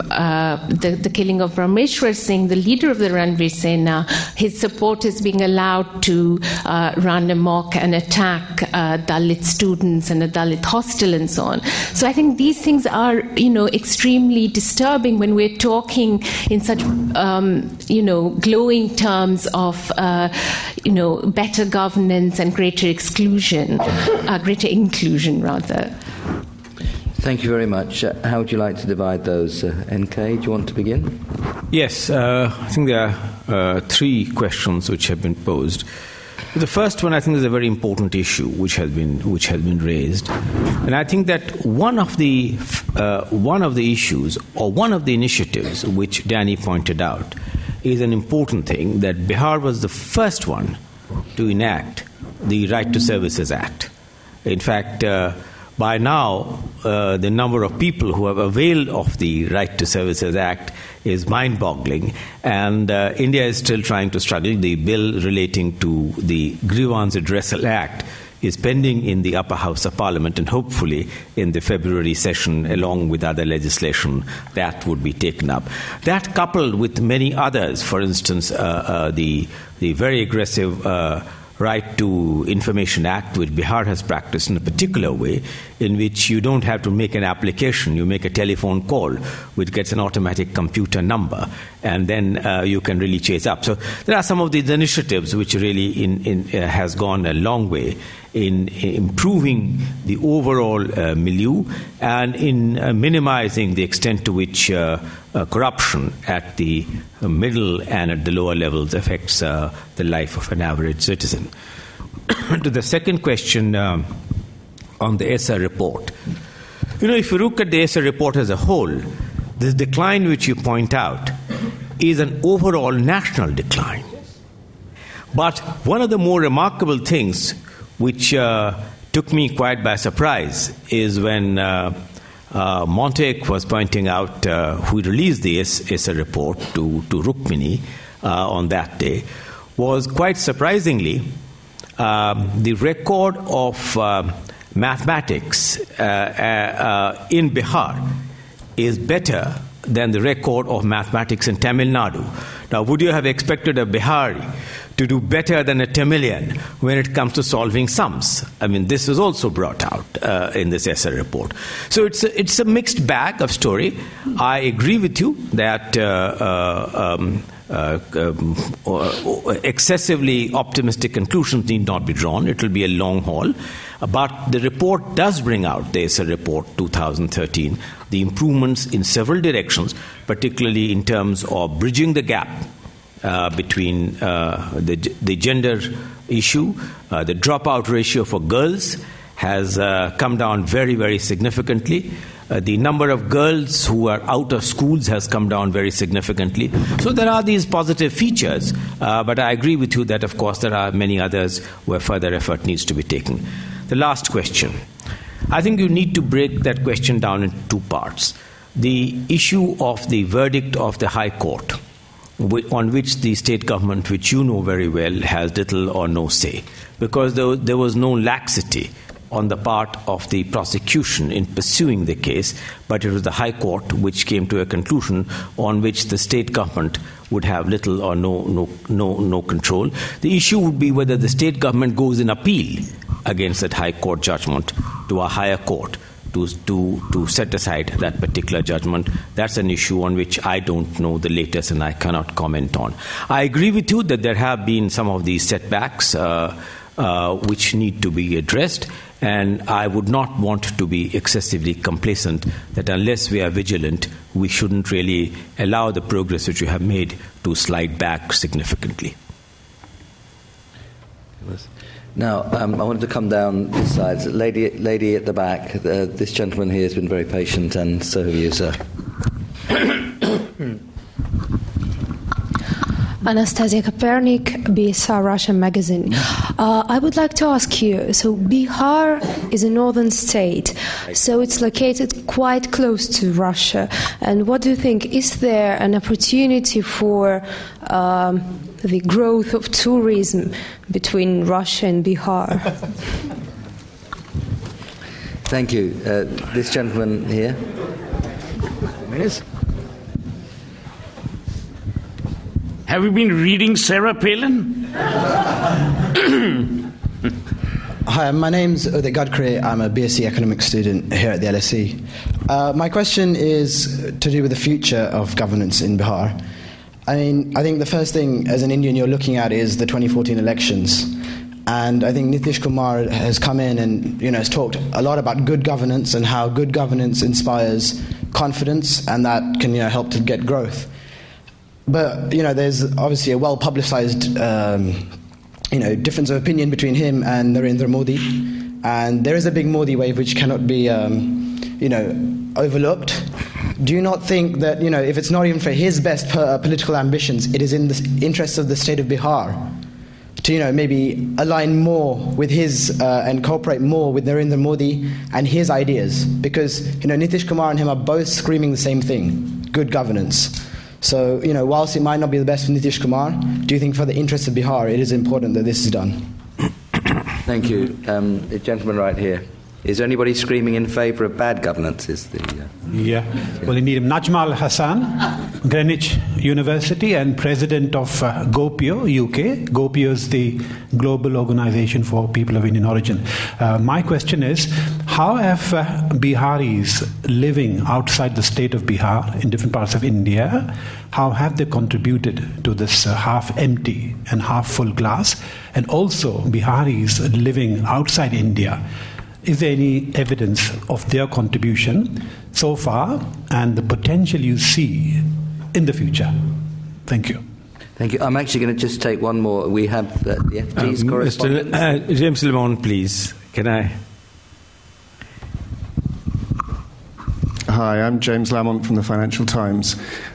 the killing of Brahmeshwar Singh, the leader of the Ranveer Sena, his supporters being allowed to run amok and attack Dalit students and a Dalit hostel and so on. So I think these things are, extremely disturbing when we're talking in such, glowing terms of, better governance and greater inclusion, rather. Thank you very much. How would you like to divide those? NK, do you want to begin? Yes, I think there are three questions which have been posed. The first one, I think, is a very important issue which has been raised, and I think that one of the issues or one of the initiatives which Danny pointed out is an important thing, that Bihar was the first one to enact the Right to Services Act. In fact, by now, the number of people who have availed of the Right to Services Act is mind-boggling, and India is still trying to struggle. The bill relating to the Grievance Redressal Act is pending in the upper house of Parliament, and hopefully in the February session, along with other legislation, that would be taken up. That, coupled with many others, for instance, the very aggressive Right to Information Act, which Bihar has practiced in a particular way, in which you don't have to make an application, you make a telephone call, which gets an automatic computer number, and then you can really chase up. So there are some of these initiatives which really has gone a long way in improving the overall milieu and in minimizing the extent to which corruption at the middle and at the lower levels affects the life of an average citizen. To the second question on the ESSA report. If you look at the ESSA report as a whole, this decline which you point out is an overall national decline. But one of the more remarkable things which took me quite by surprise is when Montek was pointing out, who released the ESSA report to Rukmini on that day, was quite surprisingly the record of mathematics in Bihar is better than the record of mathematics in Tamil Nadu. Now, would you have expected a Bihari to do better than a Tamilian when it comes to solving sums? I mean, this is also brought out in this ESSA report. So it's a mixed bag of story. I agree with you that excessively optimistic conclusions need not be drawn. It will be a long haul. But the report does bring out, the ESSA report 2013, the improvements in several directions, particularly in terms of bridging the gap between the gender issue. The dropout ratio for girls has come down very, very significantly. The number of girls who are out of schools has come down very significantly. So there are these positive features, but I agree with you that, of course, there are many others where further effort needs to be taken. The last question. I think you need to break that question down into two parts. The issue of the verdict of the High Court, on which the state government, which you know very well, has little or no say, because there was no laxity on the part of the prosecution in pursuing the case, but it was the High Court which came to a conclusion on which the state government would have little or no control. The issue would be whether the state government goes in appeal against that High Court judgment to a higher court to set aside that particular judgment. That's an issue on which I don't know the latest and I cannot comment on. I agree with you that there have been some of these setbacks which need to be addressed, and I would not want to be excessively complacent that unless we are vigilant, we shouldn't really allow the progress which we have made to slide back significantly. Now, I wanted to come down this side. Lady at the back, this gentleman here has been very patient, and so have you, sir. Anastasia Kopernik, BSR Russia magazine. I would like to ask you, so Bihar is a northern state, so it's located quite close to Russia. And what do you think, is there an opportunity for the growth of tourism between Russia and Bihar? Thank you. This gentleman here. Have you been reading Sarah Palin? Hi, my name's Udit Gadkari. I'm a BSc economics student here at the LSE. My question is to do with the future of governance in Bihar. I think the first thing as an Indian you're looking at is the 2014 elections. And I think Nitish Kumar has come in and has talked a lot about good governance and how good governance inspires confidence and that can help to get growth. But there's obviously a well-publicized difference of opinion between him and Narendra Modi, and there is a big Modi wave which cannot be overlooked. Do you not think that if it's not even for his best political ambitions, it is in the interests of the state of Bihar to maybe align more with his and cooperate more with Narendra Modi and his ideas? Because Nitish Kumar and him are both screaming the same thing: good governance. So, whilst it might not be the best for Nitish Kumar, do you think for the interests of Bihar it is important that this is done? Thank you. The gentleman right here. Is there anybody screaming in favour of bad governance? Yeah. Well, indeed, Najmal Hassan, Greenwich University and president of GOPIO, UK. GOPIO is the global organization for people of Indian origin. My question is, how have Biharis living outside the state of Bihar in different parts of India, how have they contributed to this half empty and half full glass? And also Biharis living outside India, is there any evidence of their contribution so far and the potential you see in the future? Thank you. Thank you. I'm actually going to just take one more. We have the FT's correspondent. Mr. James Lamont, please. Can I? Hi, I'm James Lamont from the Financial Times.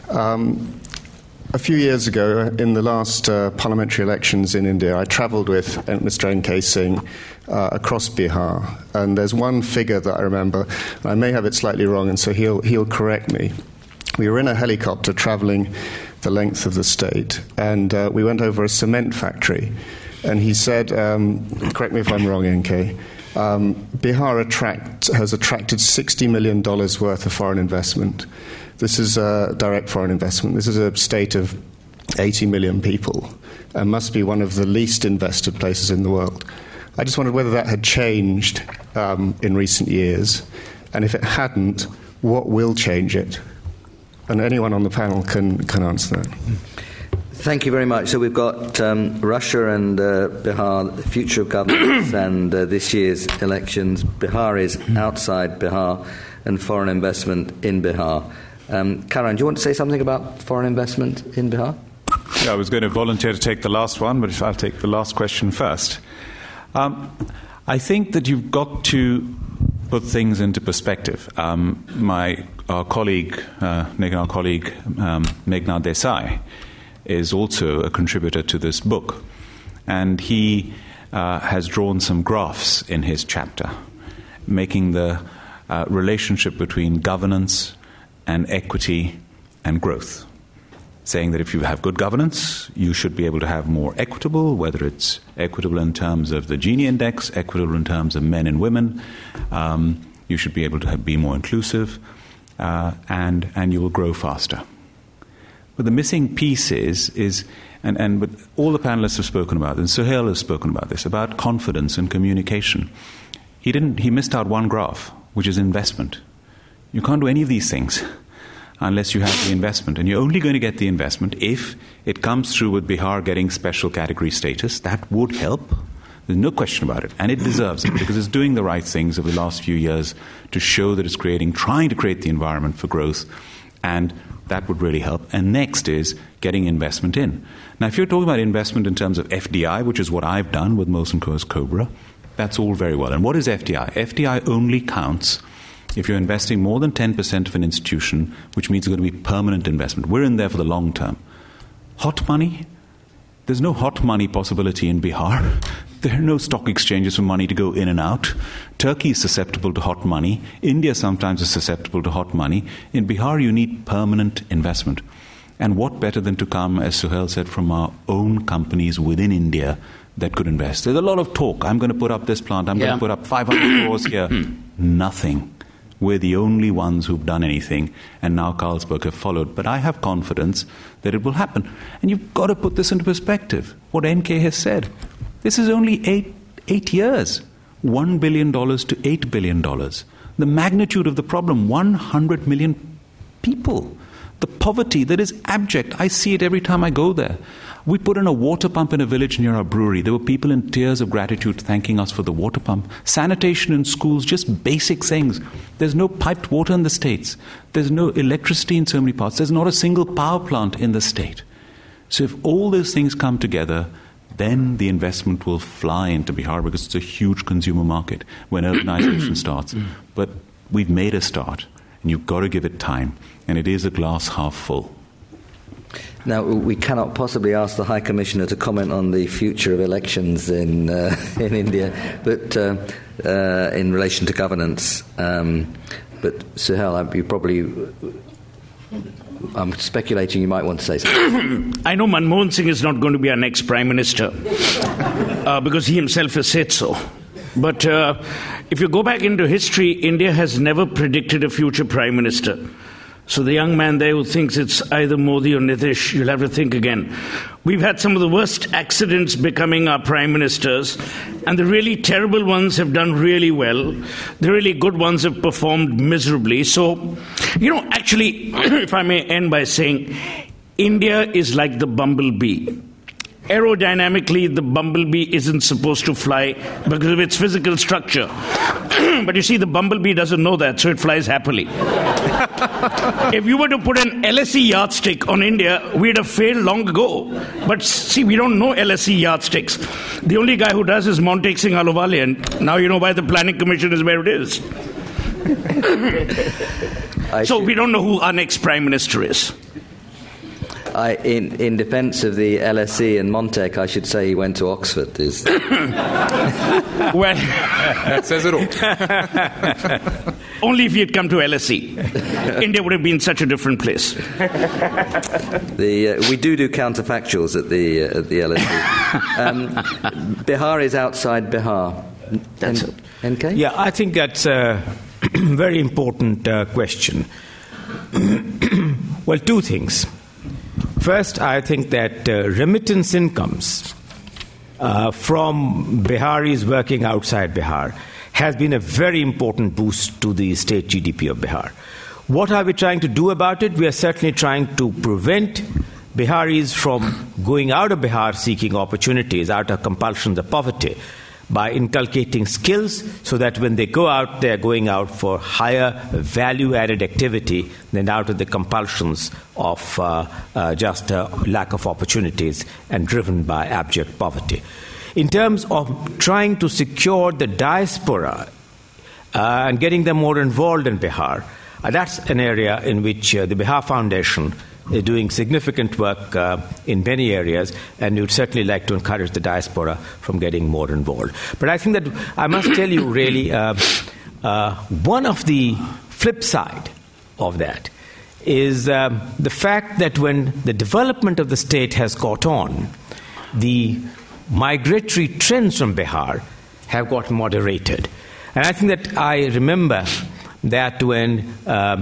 A few years ago, in the last parliamentary elections in India, I travelled with Mr. N.K. Singh across Bihar, and there's one figure that I remember. I may have it slightly wrong, and so he'll correct me. We were in a helicopter travelling the length of the state, and we went over a cement factory, and he said, correct me if I'm wrong, N.K., Bihar has attracted $60 million worth of foreign investment. This is direct foreign investment. This is a state of 80 million people and must be one of the least invested places in the world. I just wondered whether that had changed in recent years, and if it hadn't, what will change it? And anyone on the panel can answer that. Thank you very much. So we've got Russia and Bihar, the future of governance, and this year's elections. Bihar is outside Bihar, and foreign investment in Bihar. Karan, do you want to say something about foreign investment in Bihar? Yeah, I was going to volunteer to take the last one, but I'll take the last question first. I think that you've got to put things into perspective. Our colleague Meghna Desai is also a contributor to this book, and he has drawn some graphs in his chapter, making the relationship between governance and equity and growth, saying that if you have good governance, you should be able to have more equitable, whether it's equitable in terms of the Gini index, equitable in terms of men and women, you should be able to be more inclusive, and you will grow faster. But the missing piece is but all the panelists have spoken about, and Suhail has spoken about this, about confidence and communication. He missed out one graph, which is investment. You can't do any of these things unless you have the investment. And you're only going to get the investment if it comes through with Bihar getting special category status. That would help. There's no question about it. And it deserves it because it's doing the right things over the last few years to show that it's trying to create the environment for growth. And that would really help. And next is getting investment in. Now, if you're talking about investment in terms of FDI, which is what I've done with Molson Coors Cobra, that's all very well. And what is FDI? FDI only counts if you're investing more than 10% of an institution, which means it's going to be permanent investment. We're in there for the long term. Hot money, There's no hot money possibility in Bihar. There are no stock exchanges for money to go in and out. Turkey is susceptible to hot money. India sometimes is susceptible to hot money. In Bihar, you need permanent investment. And what better than to come, as Suhail said, from our own companies within India that could invest. There's a lot of talk. I'm going to put up this plant. I'm going to put up 500 crores here. Nothing. We're the only ones who've done anything, and now Carlsberg have followed. But I have confidence that it will happen. And you've got to put this into perspective. What NK has said. This is only eight years. $1 billion to $8 billion. The magnitude of the problem, 100 million people. The poverty that is abject. I see it every time I go there. We put in a water pump in a village near our brewery. There were people in tears of gratitude thanking us for the water pump. Sanitation in schools, just basic things. There's no piped water in the States. There's no electricity in so many parts. There's not a single power plant in the state. So if all those things come together, then the investment will fly into Bihar because it's a huge consumer market when urbanization starts. But we've made a start, and you've got to give it time. And it is a glass half full. Now, we cannot possibly ask the High Commissioner to comment on the future of elections in India, but in relation to governance. But Suhail, you probably... I'm speculating you might want to say something. I know Manmohan Singh is not going to be our next Prime Minister because he himself has said so. But if you go back into history, India has never predicted a future Prime Minister. So the young man there who thinks it's either Modi or Nitish, you'll have to think again. We've had some of the worst accidents becoming our prime ministers, and the really terrible ones have done really well. The really good ones have performed miserably. So, actually, if I may end by saying, India is like the bumblebee. Aerodynamically, the bumblebee isn't supposed to fly because of its physical structure. But you see, the bumblebee doesn't know that, so it flies happily. If you were to put an LSE yardstick on India, we'd have failed long ago. But see, we don't know LSE yardsticks. The only guy who does is Montek Singh Ahluwalia, and now you know why the Planning Commission is where it is. So we don't know who our next Prime Minister is. In defence of the LSE and Montek, I should say he went to Oxford. Well, that says it all. Only if he had come to LSE. India would have been such a different place. We do counterfactuals at the LSE. Bihar is outside Bihar. That's NK? Yeah, I think that's a very important question. Well, two things. First, I think that remittance incomes from Biharis working outside Bihar has been a very important boost to the state GDP of Bihar. What are we trying to do about it? We are certainly trying to prevent Biharis from going out of Bihar seeking opportunities, out of compulsions of poverty, by inculcating skills so that when they go out, they're going out for higher value-added activity than out of the compulsions of just lack of opportunities and driven by abject poverty. In terms of trying to secure the diaspora and getting them more involved in Bihar, that's an area in which the Bihar Foundation is doing significant work in many areas, and we would certainly like to encourage the diaspora from getting more involved. But I think that I must tell you really one of the flip side of that is the fact that when the development of the state has caught on, the migratory trends from Bihar have got moderated. And I think that I remember that when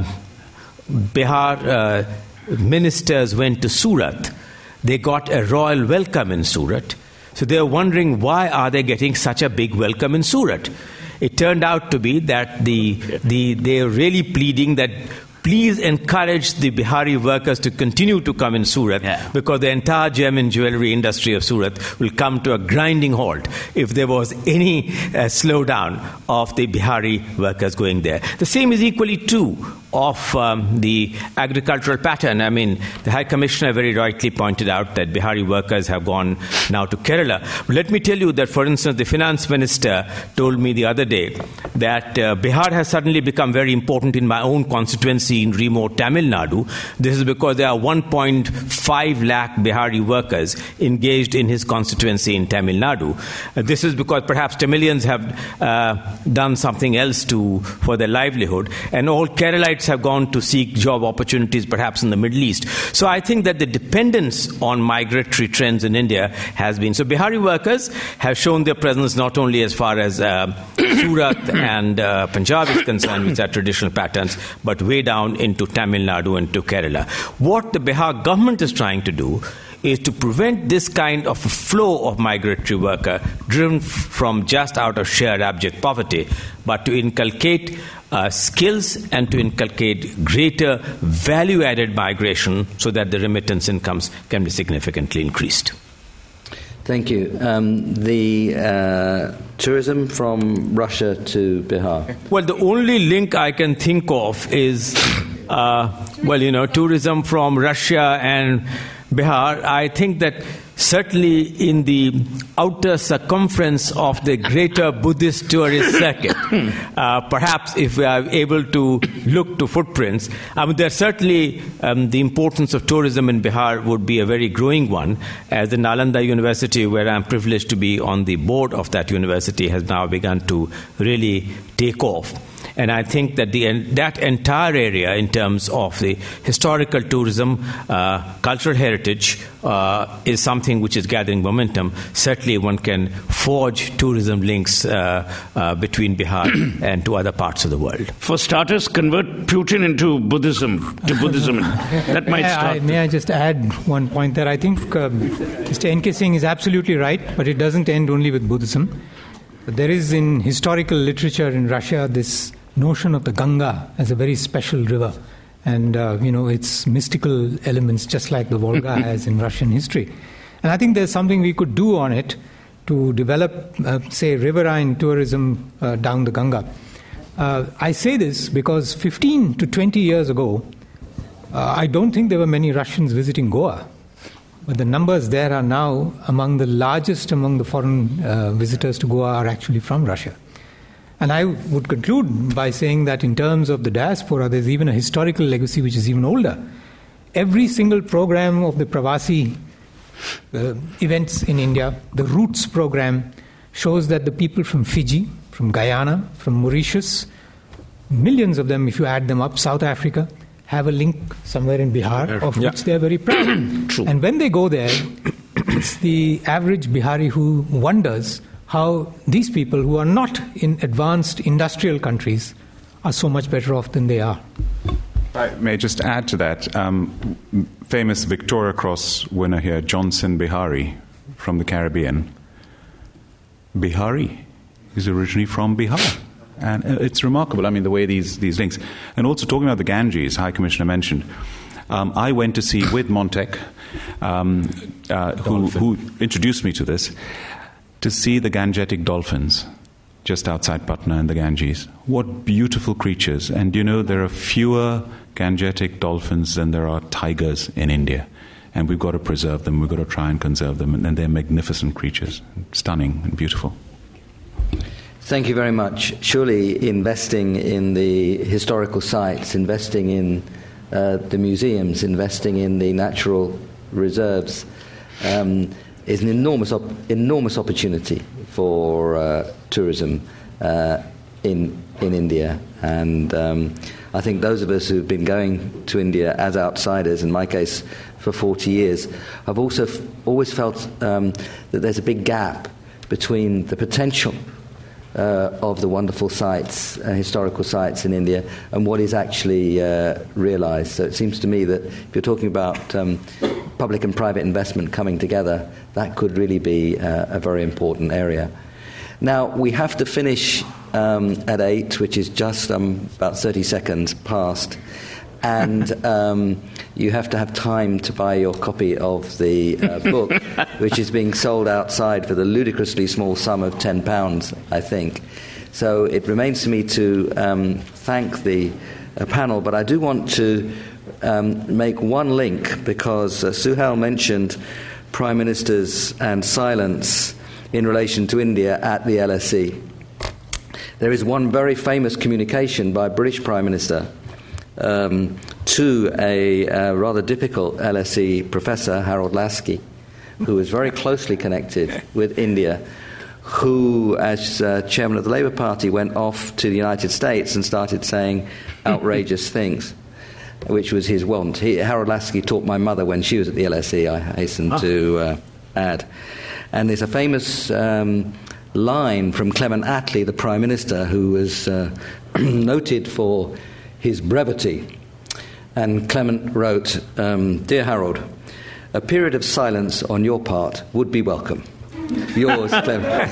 Bihar ministers went to Surat, they got a royal welcome in Surat. So they were wondering, why are they getting such a big welcome in Surat? It turned out to be that they are really pleading that please encourage the Bihari workers to continue to come in Surat, because the entire gem and jewelry industry of Surat will come to a grinding halt if there was any slowdown of the Bihari workers going there. The same is equally true of the agricultural pattern. I mean, the High Commissioner very rightly pointed out that Bihari workers have gone now to Kerala. But let me tell you that, for instance, the Finance Minister told me the other day that Bihar has suddenly become very important in my own constituency see in remote Tamil Nadu. This is because there are 1.5 lakh Bihari workers engaged in his constituency in Tamil Nadu. This is because perhaps Tamilians have done something else for their livelihood, and all Keralites have gone to seek job opportunities perhaps in the Middle East. So I think that the dependence on migratory trends in India has been. So Bihari workers have shown their presence not only as far as Surat and Punjab is concerned, which are traditional patterns, but way down into Tamil Nadu and to Kerala. What the Bihar government is trying to do is to prevent this kind of a flow of migratory worker driven from just out of sheer abject poverty, but to inculcate skills and to inculcate greater value-added migration so that the remittance incomes can be significantly increased. Thank you. The tourism from Russia to Bihar. Well, the only link I can think of is, tourism from Russia and Bihar. I think that certainly in the outer circumference of the greater Buddhist tourist circuit, perhaps if we are able to look to footprints, there's certainly the importance of tourism in Bihar would be a very growing one, as the Nalanda University, where I'm privileged to be on the board of that university, has now begun to really take off. And I think that that entire area, in terms of the historical tourism, cultural heritage, is something which is gathering momentum. Certainly one can forge tourism links between Bihar and to other parts of the world. For starters, convert Putin into Buddhism. That might start. May I just add one point there? I think Mr. N.K. Singh is absolutely right, but it doesn't end only with Buddhism. There is in historical literature in Russia this notion of the Ganga as a very special river, and its mystical elements, just like the Volga has in Russian history. And I think there's something we could do on it to develop, say, riverine tourism down the Ganga. I say this because 15 to 20 years ago, I don't think there were many Russians visiting Goa. But the numbers there are now among the largest among the foreign visitors to Goa are actually from Russia. And I would conclude by saying that in terms of the diaspora, there's even a historical legacy which is even older. Every single program of the Pravasi events in India, the Roots program, shows that the people from Fiji, from Guyana, from Mauritius, millions of them, if you add them up, South Africa, have a link somewhere in Bihar, of which they are very proud. True. And when they go there, it's the average Bihari who wonders how these people who are not in advanced industrial countries are so much better off than they are. I may just add to that. Famous Victoria Cross winner here, Johnson Bihari from the Caribbean. Bihari is originally from Bihar. And it's remarkable, the way these links. And also talking about the Ganges, High Commissioner mentioned, I went to see with Montek, who introduced me to this, to see the Gangetic dolphins just outside Patna in the Ganges. What beautiful creatures. And there are fewer Gangetic dolphins than there are tigers in India. And we've got to preserve them, we've got to try and conserve them. And they're magnificent creatures, stunning and beautiful. Thank you very much. Surely investing in the historical sites, investing in the museums, investing in the natural reserves is an enormous opportunity for tourism in India. And I think those of us who've been going to India as outsiders, in my case for 40 years, have also always felt that there's a big gap between the potential of the wonderful sites, historical sites in India, and what is actually realised. So it seems to me that if you're talking about public and private investment coming together, that could really be a very important area. Now, we have to finish at 8, which is just about 30 seconds past, and you have to have time to buy your copy of the book, which is being sold outside for the ludicrously small sum of £10, I think. So it remains to me to thank the panel, but I do want to make one link, because Suhail mentioned Prime Ministers and silence in relation to India at the LSE. There is one very famous communication by British Prime Minister to a rather difficult LSE professor, Harold Laski, who was very closely connected with India, who, as chairman of the Labour Party, went off to the United States and started saying outrageous things, which was his wont. Harold Laski taught my mother when she was at the LSE, I hasten to add. And there's a famous line from Clement Attlee, the Prime Minister, who was noted for his brevity. And Clement wrote, "Dear Harold, a period of silence on your part would be welcome." Yours, Clement.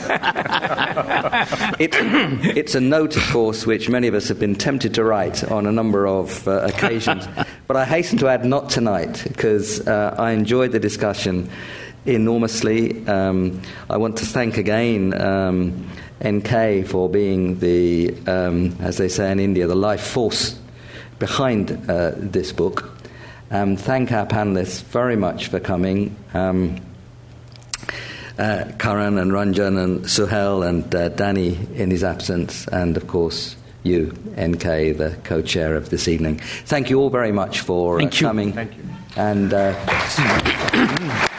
It's a note, of course, which many of us have been tempted to write on a number of occasions. But I hasten to add, not tonight, because I enjoyed the discussion enormously. I want to thank again NK for being the, as they say in India, the life force behind this book. Thank our panelists very much for coming. Karan and Ranjan and Suhail and Danny in his absence, and of course you, NK, the co-chair of this evening. Thank you all very much for coming. Thank you. And